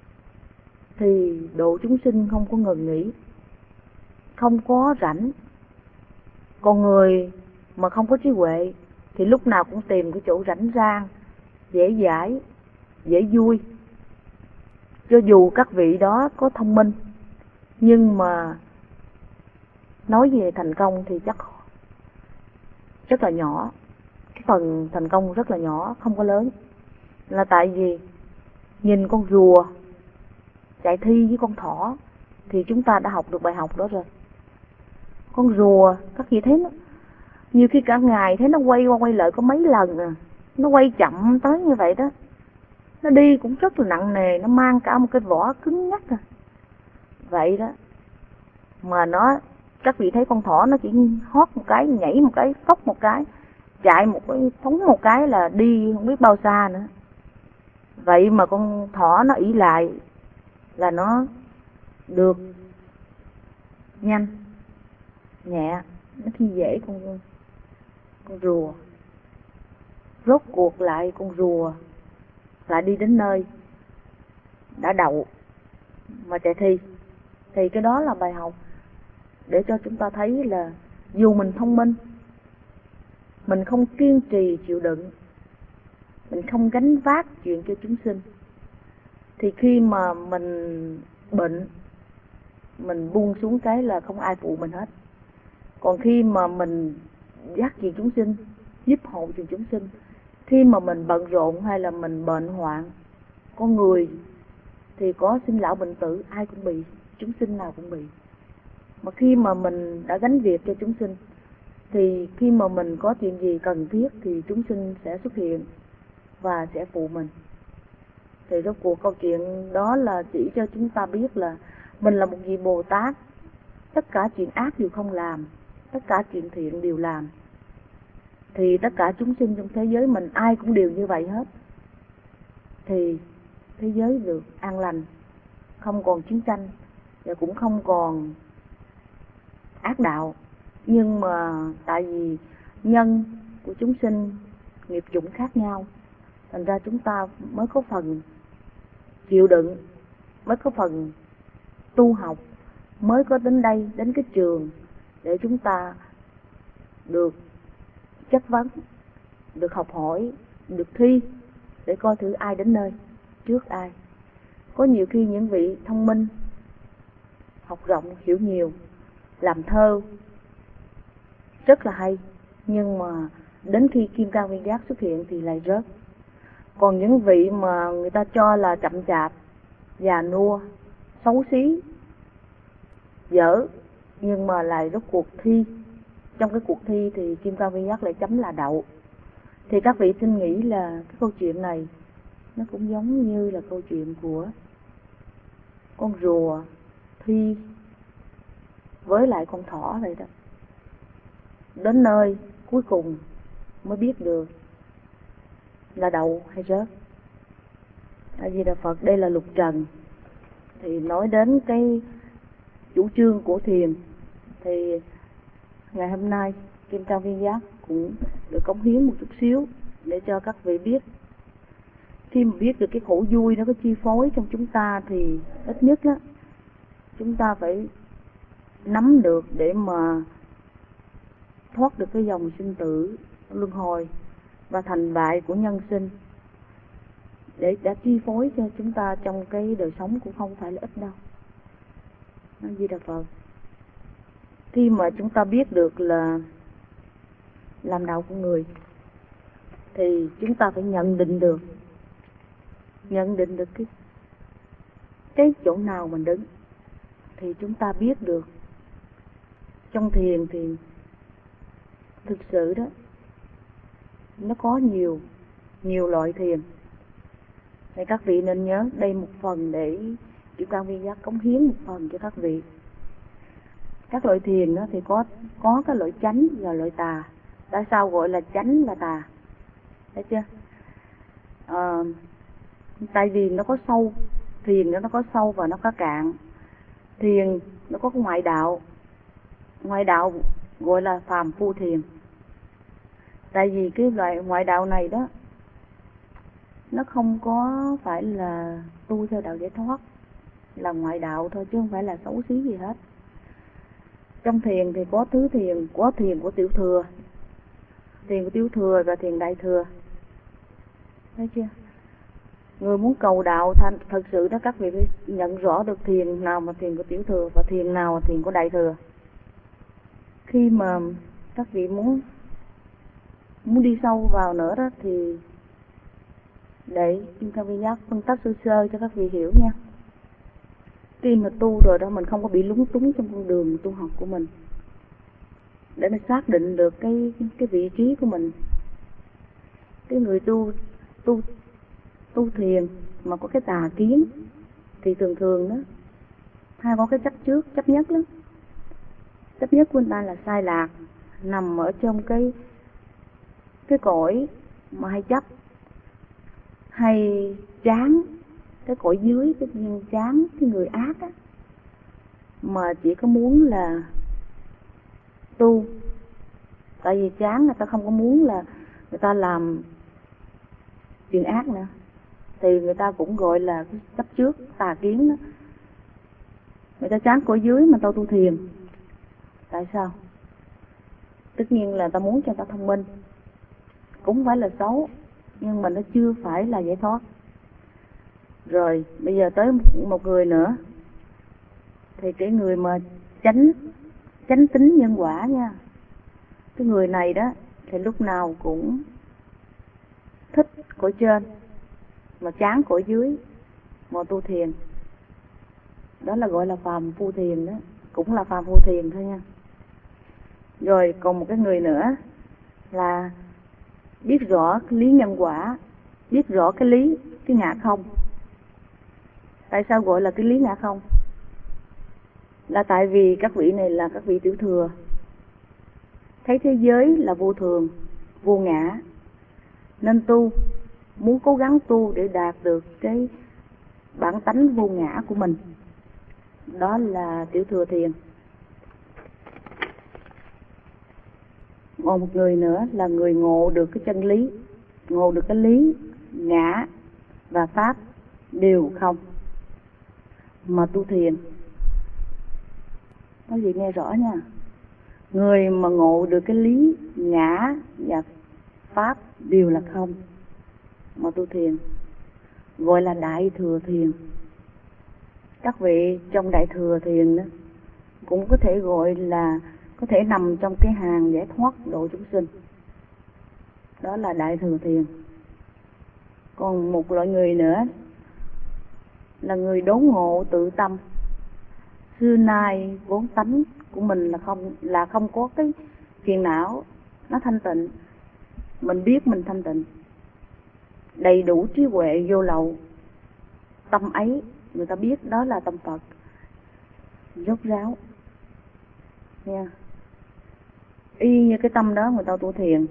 thì độ chúng sinh không có ngừng nghỉ, không có rảnh. Còn người mà không có trí huệ thì lúc nào cũng tìm cái chỗ rảnh rang, dễ dãi, dễ vui. Cho dù các vị đó có thông minh, nhưng mà nói về thành công thì chắc rất là nhỏ. Cái phần thành công rất là nhỏ, không có lớn. Là tại vì nhìn con rùa chạy thi với con thỏ thì chúng ta đã học được bài học đó rồi. Con rùa, các vị thấy nó nhiều khi cả ngày thấy nó quay qua quay lại có mấy lần à. Nó quay chậm tới như vậy đó. Nó đi cũng rất là nặng nề, nó mang cả một cái vỏ cứng nhắc à. Vậy đó. Mà nó, các vị thấy con thỏ nó chỉ hót một cái, nhảy một cái, phóc một cái, chạy một cái, phóng một cái là đi không biết bao xa nữa. Vậy mà con thỏ nó ỷ lại là nó được nhanh, nhẹ, nó khi dễ con rùa. Rốt cuộc lại con rùa lại đi đến nơi đã đậu mà chạy thi. Thì cái đó là bài học để cho chúng ta thấy là dù mình thông minh, mình không kiên trì chịu đựng, mình không gánh vác chuyện cho chúng sinh, thì khi mà mình bệnh, mình buông xuống cái là không ai phụ mình hết. Còn khi mà mình dắt chuyện chúng sinh, giúp hộ chuyện chúng sinh, khi mà mình bận rộn hay là mình bệnh hoạn, con người thì có sinh lão bệnh tử, ai cũng bị, chúng sinh nào cũng bị. Mà khi mà mình đã gánh việc cho chúng sinh, thì khi mà mình có chuyện gì cần thiết thì chúng sinh sẽ xuất hiện và sẽ phụ mình. Thì rốt cuộc câu chuyện đó là chỉ cho chúng ta biết là mình là một vị Bồ Tát, tất cả chuyện ác đều không làm, tất cả chuyện thiện đều làm. Thì tất cả chúng sinh trong thế giới mình ai cũng đều như vậy hết. Thì thế giới được an lành, không còn chiến tranh và cũng không còn ác đạo. Nhưng mà tại vì nhân của chúng sinh, nghiệp chủng khác nhau, thành ra chúng ta mới có phần chịu đựng, mới có phần tu học, mới có đến đây, đến cái trường để chúng ta được chất vấn, được học hỏi, được thi để coi thử ai đến nơi trước ai. Có nhiều khi những vị thông minh, học rộng, hiểu nhiều, làm thơ rất là hay, nhưng mà đến khi Kim Cang Viên Giác xuất hiện thì lại rớt. Còn những vị mà người ta cho là chậm chạp, già nua, xấu xí, dở, nhưng mà lại rốt cuộc thi. Trong cái cuộc thi thì Kim Cang Viên Giác lại chấm là đậu. Thì các vị xin nghĩ là cái câu chuyện này nó cũng giống như là câu chuyện của con rùa thi với lại con thỏ vậy đó. Đến nơi cuối cùng mới biết được là đậu hay rớt. A Di Đà Phật, đây là lục trần. Thì nói đến cái chủ trương của thiền thì ngày hôm nay Kim Cang Viên Giác cũng được cống hiến một chút xíu để cho các vị biết. Khi mà biết được cái khổ vui nó có chi phối trong chúng ta thì ít nhất á, chúng ta phải nắm được để mà thoát được cái dòng sinh tử luân hồi và thành bại của nhân sinh, để đã chi phối cho chúng ta trong cái đời sống cũng không phải là ít đâu. A Di Đà Phật. Khi mà chúng ta biết được là làm đạo của người thì chúng ta phải nhận định được cái chỗ nào mình đứng. Thì chúng ta biết được trong thiền thì thực sự đó nó có nhiều loại thiền. Thì các vị nên nhớ đây một phần để Kim Cang Viên Giác cống hiến một phần cho các vị. Các loại thiền đó thì có cái loại chánh và loại tà. Tại sao gọi là chánh và tà? Thấy chưa? Tại vì nó có sâu, thiền nó có sâu và nó có cạn. Thiền nó có ngoại đạo gọi là phàm phu thiền, Tại vì cái loại ngoại đạo này đó, nó không có phải là tu theo đạo giải thoát, là ngoại đạo thôi chứ không phải là xấu xí gì hết. Trong thiền thì có thứ thiền, có thiền của tiểu thừa, thiền của tiểu thừa và thiền đại thừa. Thấy chưa? Người muốn cầu đạo thật sự đó, các vị phải nhận rõ được thiền nào mà thiền của tiểu thừa và thiền nào là thiền của đại thừa. Khi mà các vị muốn đi sâu vào nữa đó thì để chúng ta vi giác phân tích sơ sơ cho các vị hiểu nha. Khi mà tu rồi đó, mình không có bị lúng túng trong con đường tu học của mình, để mình xác định được cái vị trí của mình. Cái người tu thiền mà có cái tà kiến thì thường thường đó hay có cái chấp nhất lắm. Chấp nhất của người ta là sai lạc, nằm ở trong cái cõi mà hay chấp, hay chán cái cõi dưới, cái nhân chán cái người ác á, mà chỉ có muốn là tu. Tại vì chán, người ta không có muốn là người ta làm chuyện ác nữa, thì người ta cũng gọi là chấp trước tà kiến đó. Người ta chán cõi dưới mà tao tu thiền. Tại sao? Tất nhiên là ta muốn cho ta thông minh, cũng phải là xấu, nhưng mà nó chưa phải là giải thoát. Rồi bây giờ tới một người nữa, thì cái người mà chánh tính nhân quả nha, cái người này đó thì lúc nào cũng thích cõi trên mà chán cõi dưới mà tu thiền. Đó là gọi là phàm phu thiền đó, cũng là phàm phu thiền thôi nha. Rồi còn một cái người nữa là biết rõ cái lý nhân quả, biết rõ cái lý, cái ngã không. Tại sao gọi là cái lý ngã không? Là tại vì các vị này là các vị tiểu thừa, thấy thế giới là vô thường, vô ngã, nên muốn cố gắng tu để đạt được cái bản tánh vô ngã của mình. Đó là tiểu thừa thiền. Còn một người nữa là người ngộ được cái chân lý, ngộ được cái lý ngã và pháp đều không mà tu thiền. Nói gì nghe rõ nha. Người mà ngộ được cái lý ngã và pháp đều là không mà tu thiền gọi là đại thừa thiền. Các vị trong đại thừa thiền đó cũng có thể gọi là có thể nằm trong cái hàng giải thoát độ chúng sinh. Đó là đại thừa thiền. Còn một loại người nữa là người đốn ngộ tự tâm. Xưa nay vốn tánh của mình là không có cái phiền não, nó thanh tịnh. Mình biết mình thanh tịnh, đầy đủ trí huệ vô lậu. Tâm ấy người ta biết đó là tâm Phật, rốt ráo nha. Y như cái tâm đó người ta tu thiền,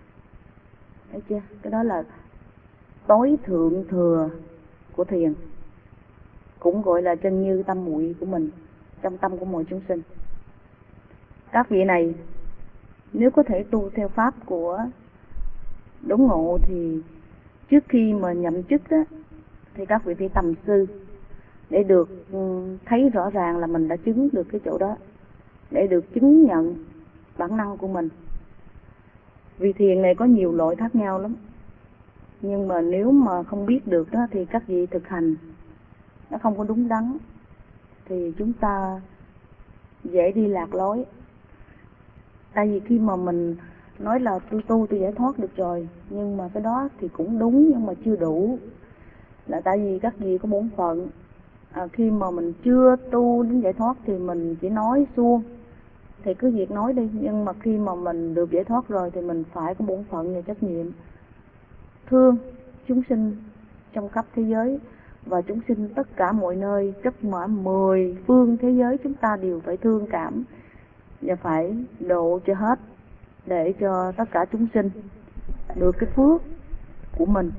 thấy chưa? Cái đó là tối thượng thừa của thiền, cũng gọi là chân như tâm muội của mình trong tâm của mọi chúng sinh. Các vị này nếu có thể tu theo pháp của đốn ngộ thì trước khi mà nhậm chức đó, thì các vị phải tầm sư để được thấy rõ ràng là mình đã chứng được cái chỗ đó, để được chứng nhận bản năng của mình. Vì thiền này có nhiều loại khác nhau lắm, nhưng mà nếu mà không biết được đó thì các vị thực hành nó không có đúng đắn thì chúng ta dễ đi lạc lối. Tại vì khi mà mình nói là tôi giải thoát được rồi, nhưng mà cái đó thì cũng đúng nhưng mà chưa đủ. Là tại vì các vị có bổn phận, khi mà mình chưa tu đến giải thoát thì mình chỉ nói suông thì cứ việc nói đi, nhưng mà khi mà mình được giải thoát rồi thì mình phải có bổn phận và trách nhiệm thương chúng sinh trong khắp thế giới và chúng sinh tất cả mọi nơi, tất cả 10 phương thế giới chúng ta đều phải thương cảm và phải độ cho hết, để cho tất cả chúng sinh được cái phước của mình.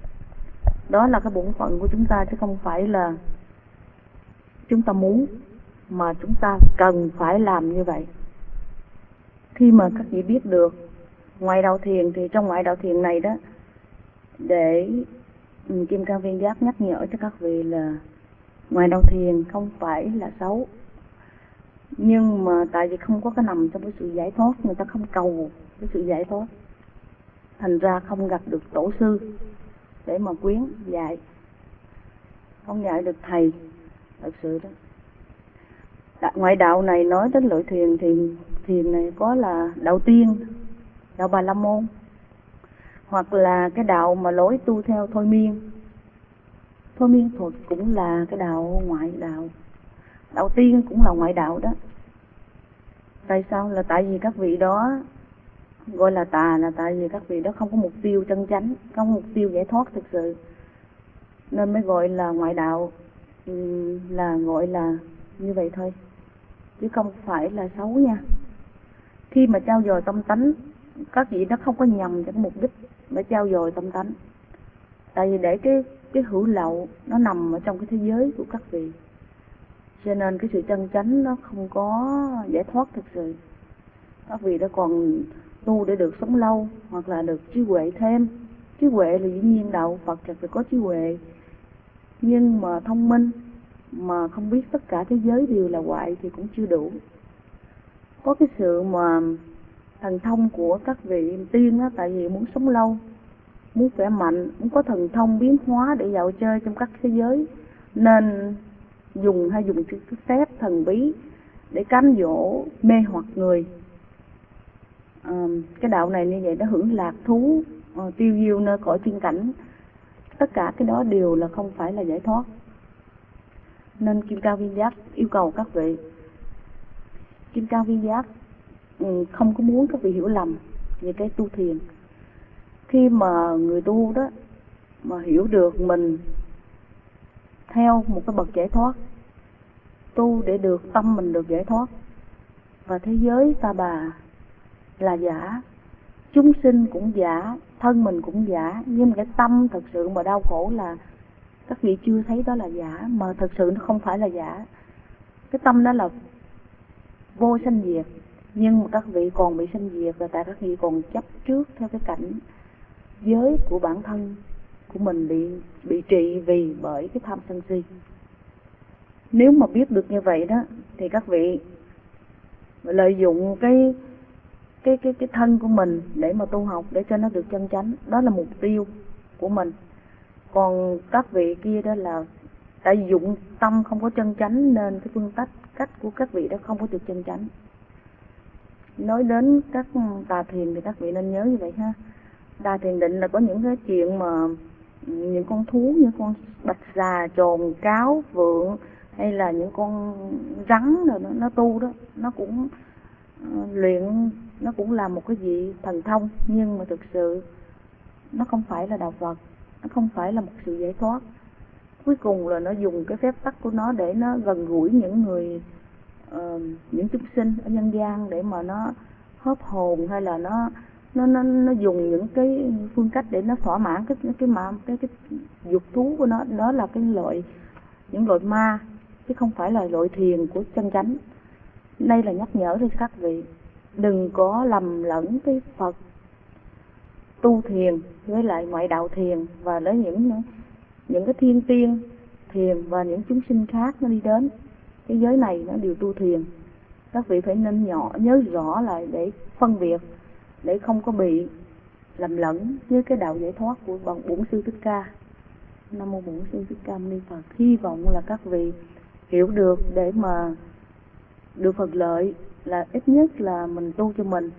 Đó là cái bổn phận của chúng ta, chứ không phải là chúng ta muốn, mà chúng ta cần phải làm như vậy. Khi mà các vị biết được ngoại đạo thiền thì trong ngoại đạo thiền này đó, để Kim Cang Viên Giác nhắc nhở cho các vị là ngoại đạo thiền không phải là xấu, nhưng mà tại vì không có cái nằm trong cái sự giải thoát, người ta không cầu cái sự giải thoát, thành ra không gặp được tổ sư để mà quyến dạy, không dạy được thầy thật sự đó. Ngoại đạo này nói đến loại thiền thì thiền này có là đạo tiên, đạo Bà La Môn, hoặc là cái đạo mà lối tu theo thôi miên. Thôi miên thuật cũng là cái đạo ngoại đạo, đạo tiên cũng là ngoại đạo đó. Tại sao? Là tại vì các vị đó gọi là tà, là tại vì các vị đó không có mục tiêu chân chánh, không có mục tiêu giải thoát thực sự, nên mới gọi là ngoại đạo, là gọi là như vậy thôi, chứ không phải là xấu nha. Khi mà trao dồi tâm tánh, các vị đó không có nhầm cho cái mục đích để trao dồi tâm tánh, tại vì để cái hữu lậu nó nằm ở trong cái thế giới của các vị, cho nên cái sự chân chánh nó không có giải thoát thực sự. Các vị đó còn tu để được sống lâu, hoặc là được trí huệ thêm. Trí huệ là dĩ nhiên đạo Phật phải có trí huệ, nhưng mà thông minh mà không biết tất cả thế giới đều là hoại thì cũng chưa đủ. Có cái sự mà thần thông của các vị tiên á, tại vì muốn sống lâu, muốn khỏe mạnh, muốn có thần thông biến hóa để dạo chơi trong các thế giới, nên dùng cái phép thần bí để cám dỗ mê hoặc người. Cái đạo này như vậy nó hưởng lạc thú, tiêu diêu nơi cõi tiên cảnh, tất cả cái đó đều là không phải là giải thoát. Nên Kim Cang Viên Giác yêu cầu các vị, Kim Cang Viên Giác không có muốn các vị hiểu lầm về cái tu thiền. Khi mà người tu đó mà hiểu được mình theo một cái bậc giải thoát, tu để được tâm mình được giải thoát, và thế giới ta bà là giả, chúng sinh cũng giả, thân mình cũng giả, nhưng mà cái tâm thật sự mà đau khổ là các vị chưa thấy đó là giả, mà thật sự nó không phải là giả. Cái tâm đó là vô sanh diệt, nhưng mà các vị còn bị sanh diệt là tại các vị còn chấp trước theo cái cảnh giới của bản thân của mình bị trị vì bởi cái tham sân si. Nếu mà biết được như vậy đó thì các vị lợi dụng cái thân của mình để mà tu học, để cho nó được chân chánh, đó là mục tiêu của mình. Còn các vị kia đó là tại vì dụng tâm không có chân chánh, nên cái phương cách của các vị đó không có được chân chánh. Nói đến các tà thiền thì các vị nên nhớ như vậy ha. Tà thiền định là có những cái chuyện mà những con thú, những con bạch xà, trồn, cáo, vượn, hay là những con rắn rồi nó tu đó, nó cũng luyện, nó cũng là một cái gì thần thông, nhưng mà thực sự nó không phải là đạo Phật, nó không phải là một sự giải thoát. Cuối cùng là nó dùng cái phép tắc của nó để nó gần gũi những người, những chúng sinh ở nhân gian, để mà nó hớp hồn, hay là nó dùng những cái phương cách để nó thỏa mãn cái dục thú của nó. Đó là những loại ma, chứ không phải là loại thiền của chân chánh. Đây là nhắc nhở cho các vị đừng có lầm lẫn cái Phật tu thiền với lại ngoại đạo thiền, và lấy những cái thiên tiên thiền và những chúng sinh khác nó đi đến cái giới này nó đều tu thiền. Các vị phải nên nhớ rõ lại để phân biệt, để không có bị lầm lẫn với cái đạo giải thoát của Bổn Sư Thích Ca. Nam mô Bổn Sư Thích Ca Mâu Ni Phật. Hy vọng là các vị hiểu được để mà được Phật lợi, là ít nhất là mình tu cho mình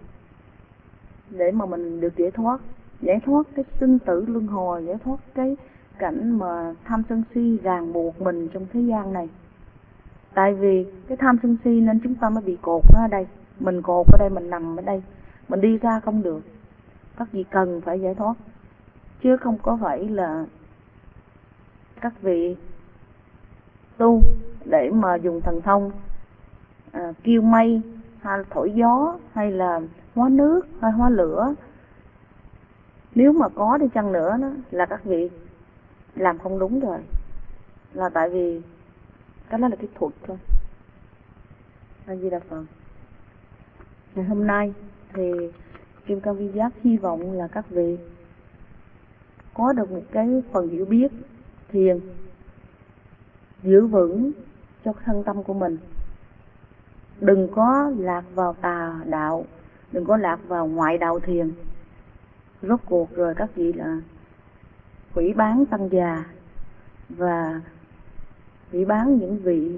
để mà mình được giải thoát cái sinh tử luân hồi, giải thoát cái cảnh mà tham sân si ràng buộc mình trong thế gian này. Tại vì cái tham sân si nên chúng ta mới bị cột nó ở đây, mình cột ở đây, mình nằm ở đây, mình đi ra không được. Các vị cần phải giải thoát, chứ không có phải là các vị tu để mà dùng thần thông kêu mây, hay là thổi gió, hay là hóa nước, hay hóa lửa. Nếu mà có đi chăng nữa đó, là các vị làm không đúng rồi, là tại vì cái đó là cái thuật thôi. A Di Đà Phật. Ngày hôm nay thì Kim Cang Vi Giác hy vọng là các vị có được một cái phần hiểu biết thiền, giữ vững cho thân tâm của mình, đừng có lạc vào tà đạo, đừng có lạc vào ngoại đạo thiền. Rốt cuộc rồi các vị là hủy bán tăng già và hủy bán những vị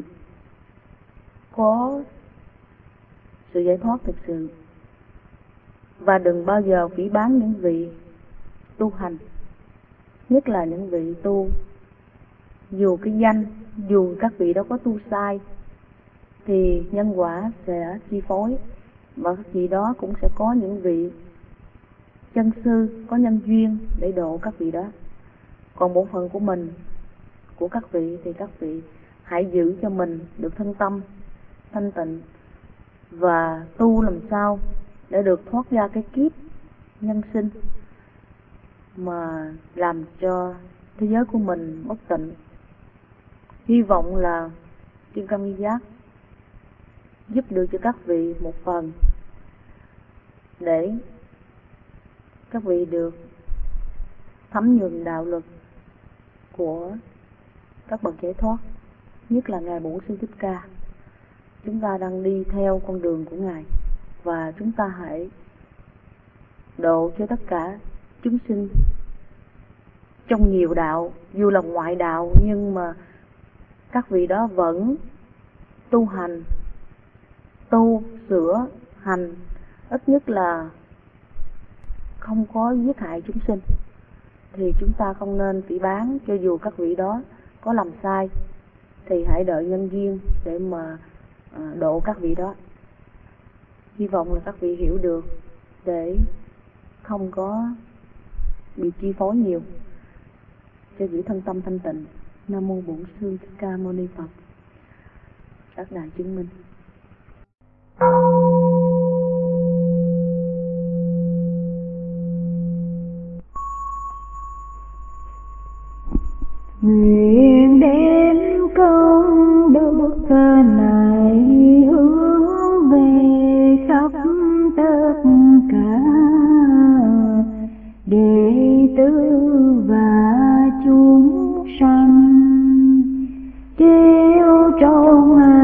có sự giải thoát thực sự, và đừng bao giờ hủy bán những vị tu hành, nhất là những vị tu dù cái danh, dù các vị đó có tu sai thì nhân quả sẽ chi phối, và các vị đó cũng sẽ có những vị chân sư có nhân duyên để độ các vị đó. Còn bổn phận của mình, của các vị thì các vị hãy giữ cho mình được thân tâm thanh tịnh và tu làm sao để được thoát ra cái kiếp nhân sinh mà làm cho thế giới của mình bất tịnh. Hy vọng là Kim Cang Vi Giác giúp được cho các vị một phần để các vị được thấm nhuần đạo lực của các bậc giải thoát, nhất là Ngài Bổn Sư Thích Ca. Chúng ta đang đi theo con đường của Ngài, và chúng ta hãy độ cho tất cả chúng sinh trong nhiều đạo, dù là ngoại đạo, nhưng mà các vị đó vẫn tu hành, tu sửa hành, ít nhất là không có giết hại chúng sinh, thì chúng ta không nên phỉ báng. Cho dù các vị đó có làm sai thì hãy đợi nhân duyên để mà độ các vị đó. Hy vọng là các vị hiểu được để không có bị chi phối nhiều, cho giữ thân tâm thanh tịnh. Nam mô Bổn Sư Thích Ca Mâu Ni Phật. Các đại chứng minh. Nguyện đến công đức này hướng về khắp tất cả đệ tử và chúng sanh chiếu trong